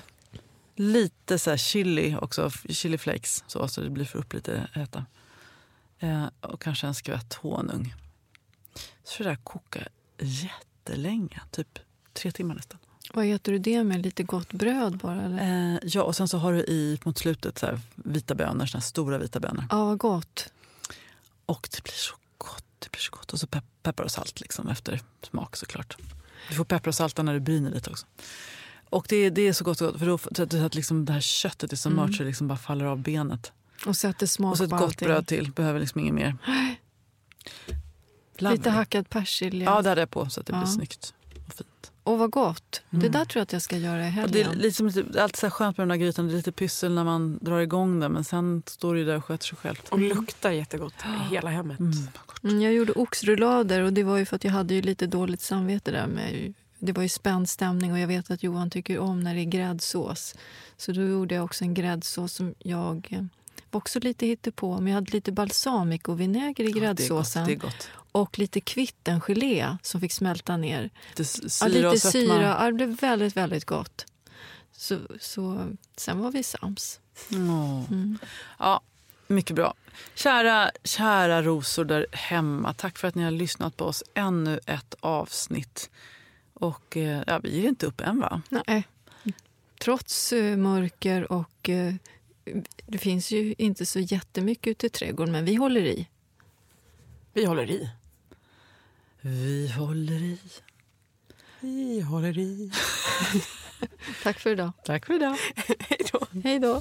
S6: Lite så här chili också, chili flakes. Så, så det blir för upp lite äta. Eh, och kanske en skvätt honung. för det där koka jättelänge. Typ tre timmar nästan.
S5: Vad äter du det med? Lite gott bröd bara? Eller?
S6: Eh, ja, och sen så har du i mot slutet så här, vita bönor, såna här stora vita bönor.
S5: Ja, vad gott.
S6: Och det blir så gott, det blir så gott. Och så pe- peppar och salt liksom efter smak såklart. Du får peppar och salta när du bryner lite också. Och det, det är så gott, så gott för då så att, så att liksom det här köttet är så mört så det liksom bara faller av benet.
S5: Och sätter smak
S6: och så ett
S5: på
S6: gott
S5: allting.
S6: bröd till, behöver liksom inget mer.
S5: Lite hackad persilja.
S6: Ja, det hade jag på så att det
S5: ja.
S6: blir snyggt och fint.
S5: Och vad gott.
S6: Mm.
S5: Det där tror jag att jag ska göra i helgen.
S6: Det är lite som, det är alltid så skönt med den där grytan. Det är lite pyssel när man drar igång den. Men sen står det ju där och sköter sig själv.
S7: Och luktar jättegott i hela hemmet.
S6: Mm.
S5: Mm, jag gjorde oxrullader och det var ju för att jag hade ju lite dåligt samvete där med. Det var ju spänd stämning och jag vet att Johan tycker om när det är gräddsås. Så då gjorde jag också en gräddsås som jag eh, var också lite hittepå. Men jag hade lite balsamico och vinäger i gräddsåsen.
S6: Ja, det är gott, det är gott.
S5: Och lite kvittengelé som fick smälta ner.
S6: Lite syra
S5: ja, lite
S6: och sötma.
S5: syra. Ja, det blev väldigt, väldigt gott. Så, så sen var vi sams.
S6: Oh.
S5: Mm.
S6: Ja, mycket bra. Kära, kära rosor där hemma. Tack för att ni har lyssnat på oss. Ännu ett avsnitt. Och ja, vi är inte upp än, va?
S5: Nej. Trots uh, mörker och uh, det finns ju inte så jättemycket ute i trädgården, men vi håller i.
S7: Vi håller i.
S6: Vi håller i.
S7: Vi håller i.
S5: Tack för idag.
S6: Tack för idag.
S7: Hej då.
S5: Hej då.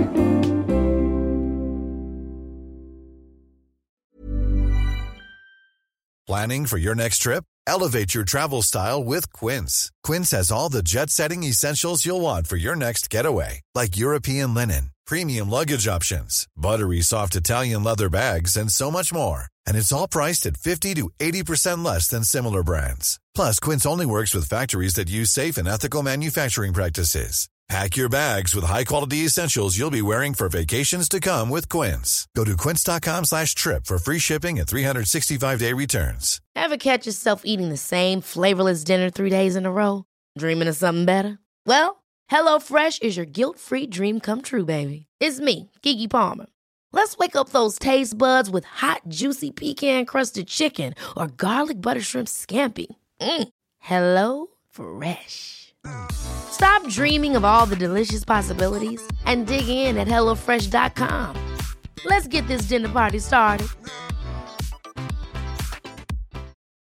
S8: Planning for your next trip? Elevate your travel style with Quince. Quince has all the jet-setting essentials you'll want for your next getaway, like European linen, premium luggage options, buttery soft Italian leather bags, and so much more. And it's all priced at fifty to eighty percent less than similar brands. Plus, Quince only works with factories that use safe and ethical manufacturing practices. Pack your bags with high-quality essentials you'll be wearing for vacations to come with Quince. Go to quince.com slash trip for free shipping and three sixty-five day returns.
S9: Ever catch yourself eating the same flavorless dinner three days in a row? Dreaming of something better? Well, HelloFresh is your guilt-free dream come true, baby. It's me, Keke Palmer. Let's wake up those taste buds with hot, juicy pecan-crusted chicken or garlic butter shrimp scampi. Mm. Hello Fresh. Stop dreaming of all the delicious possibilities and dig in at hello fresh dot com. Let's get this dinner party started.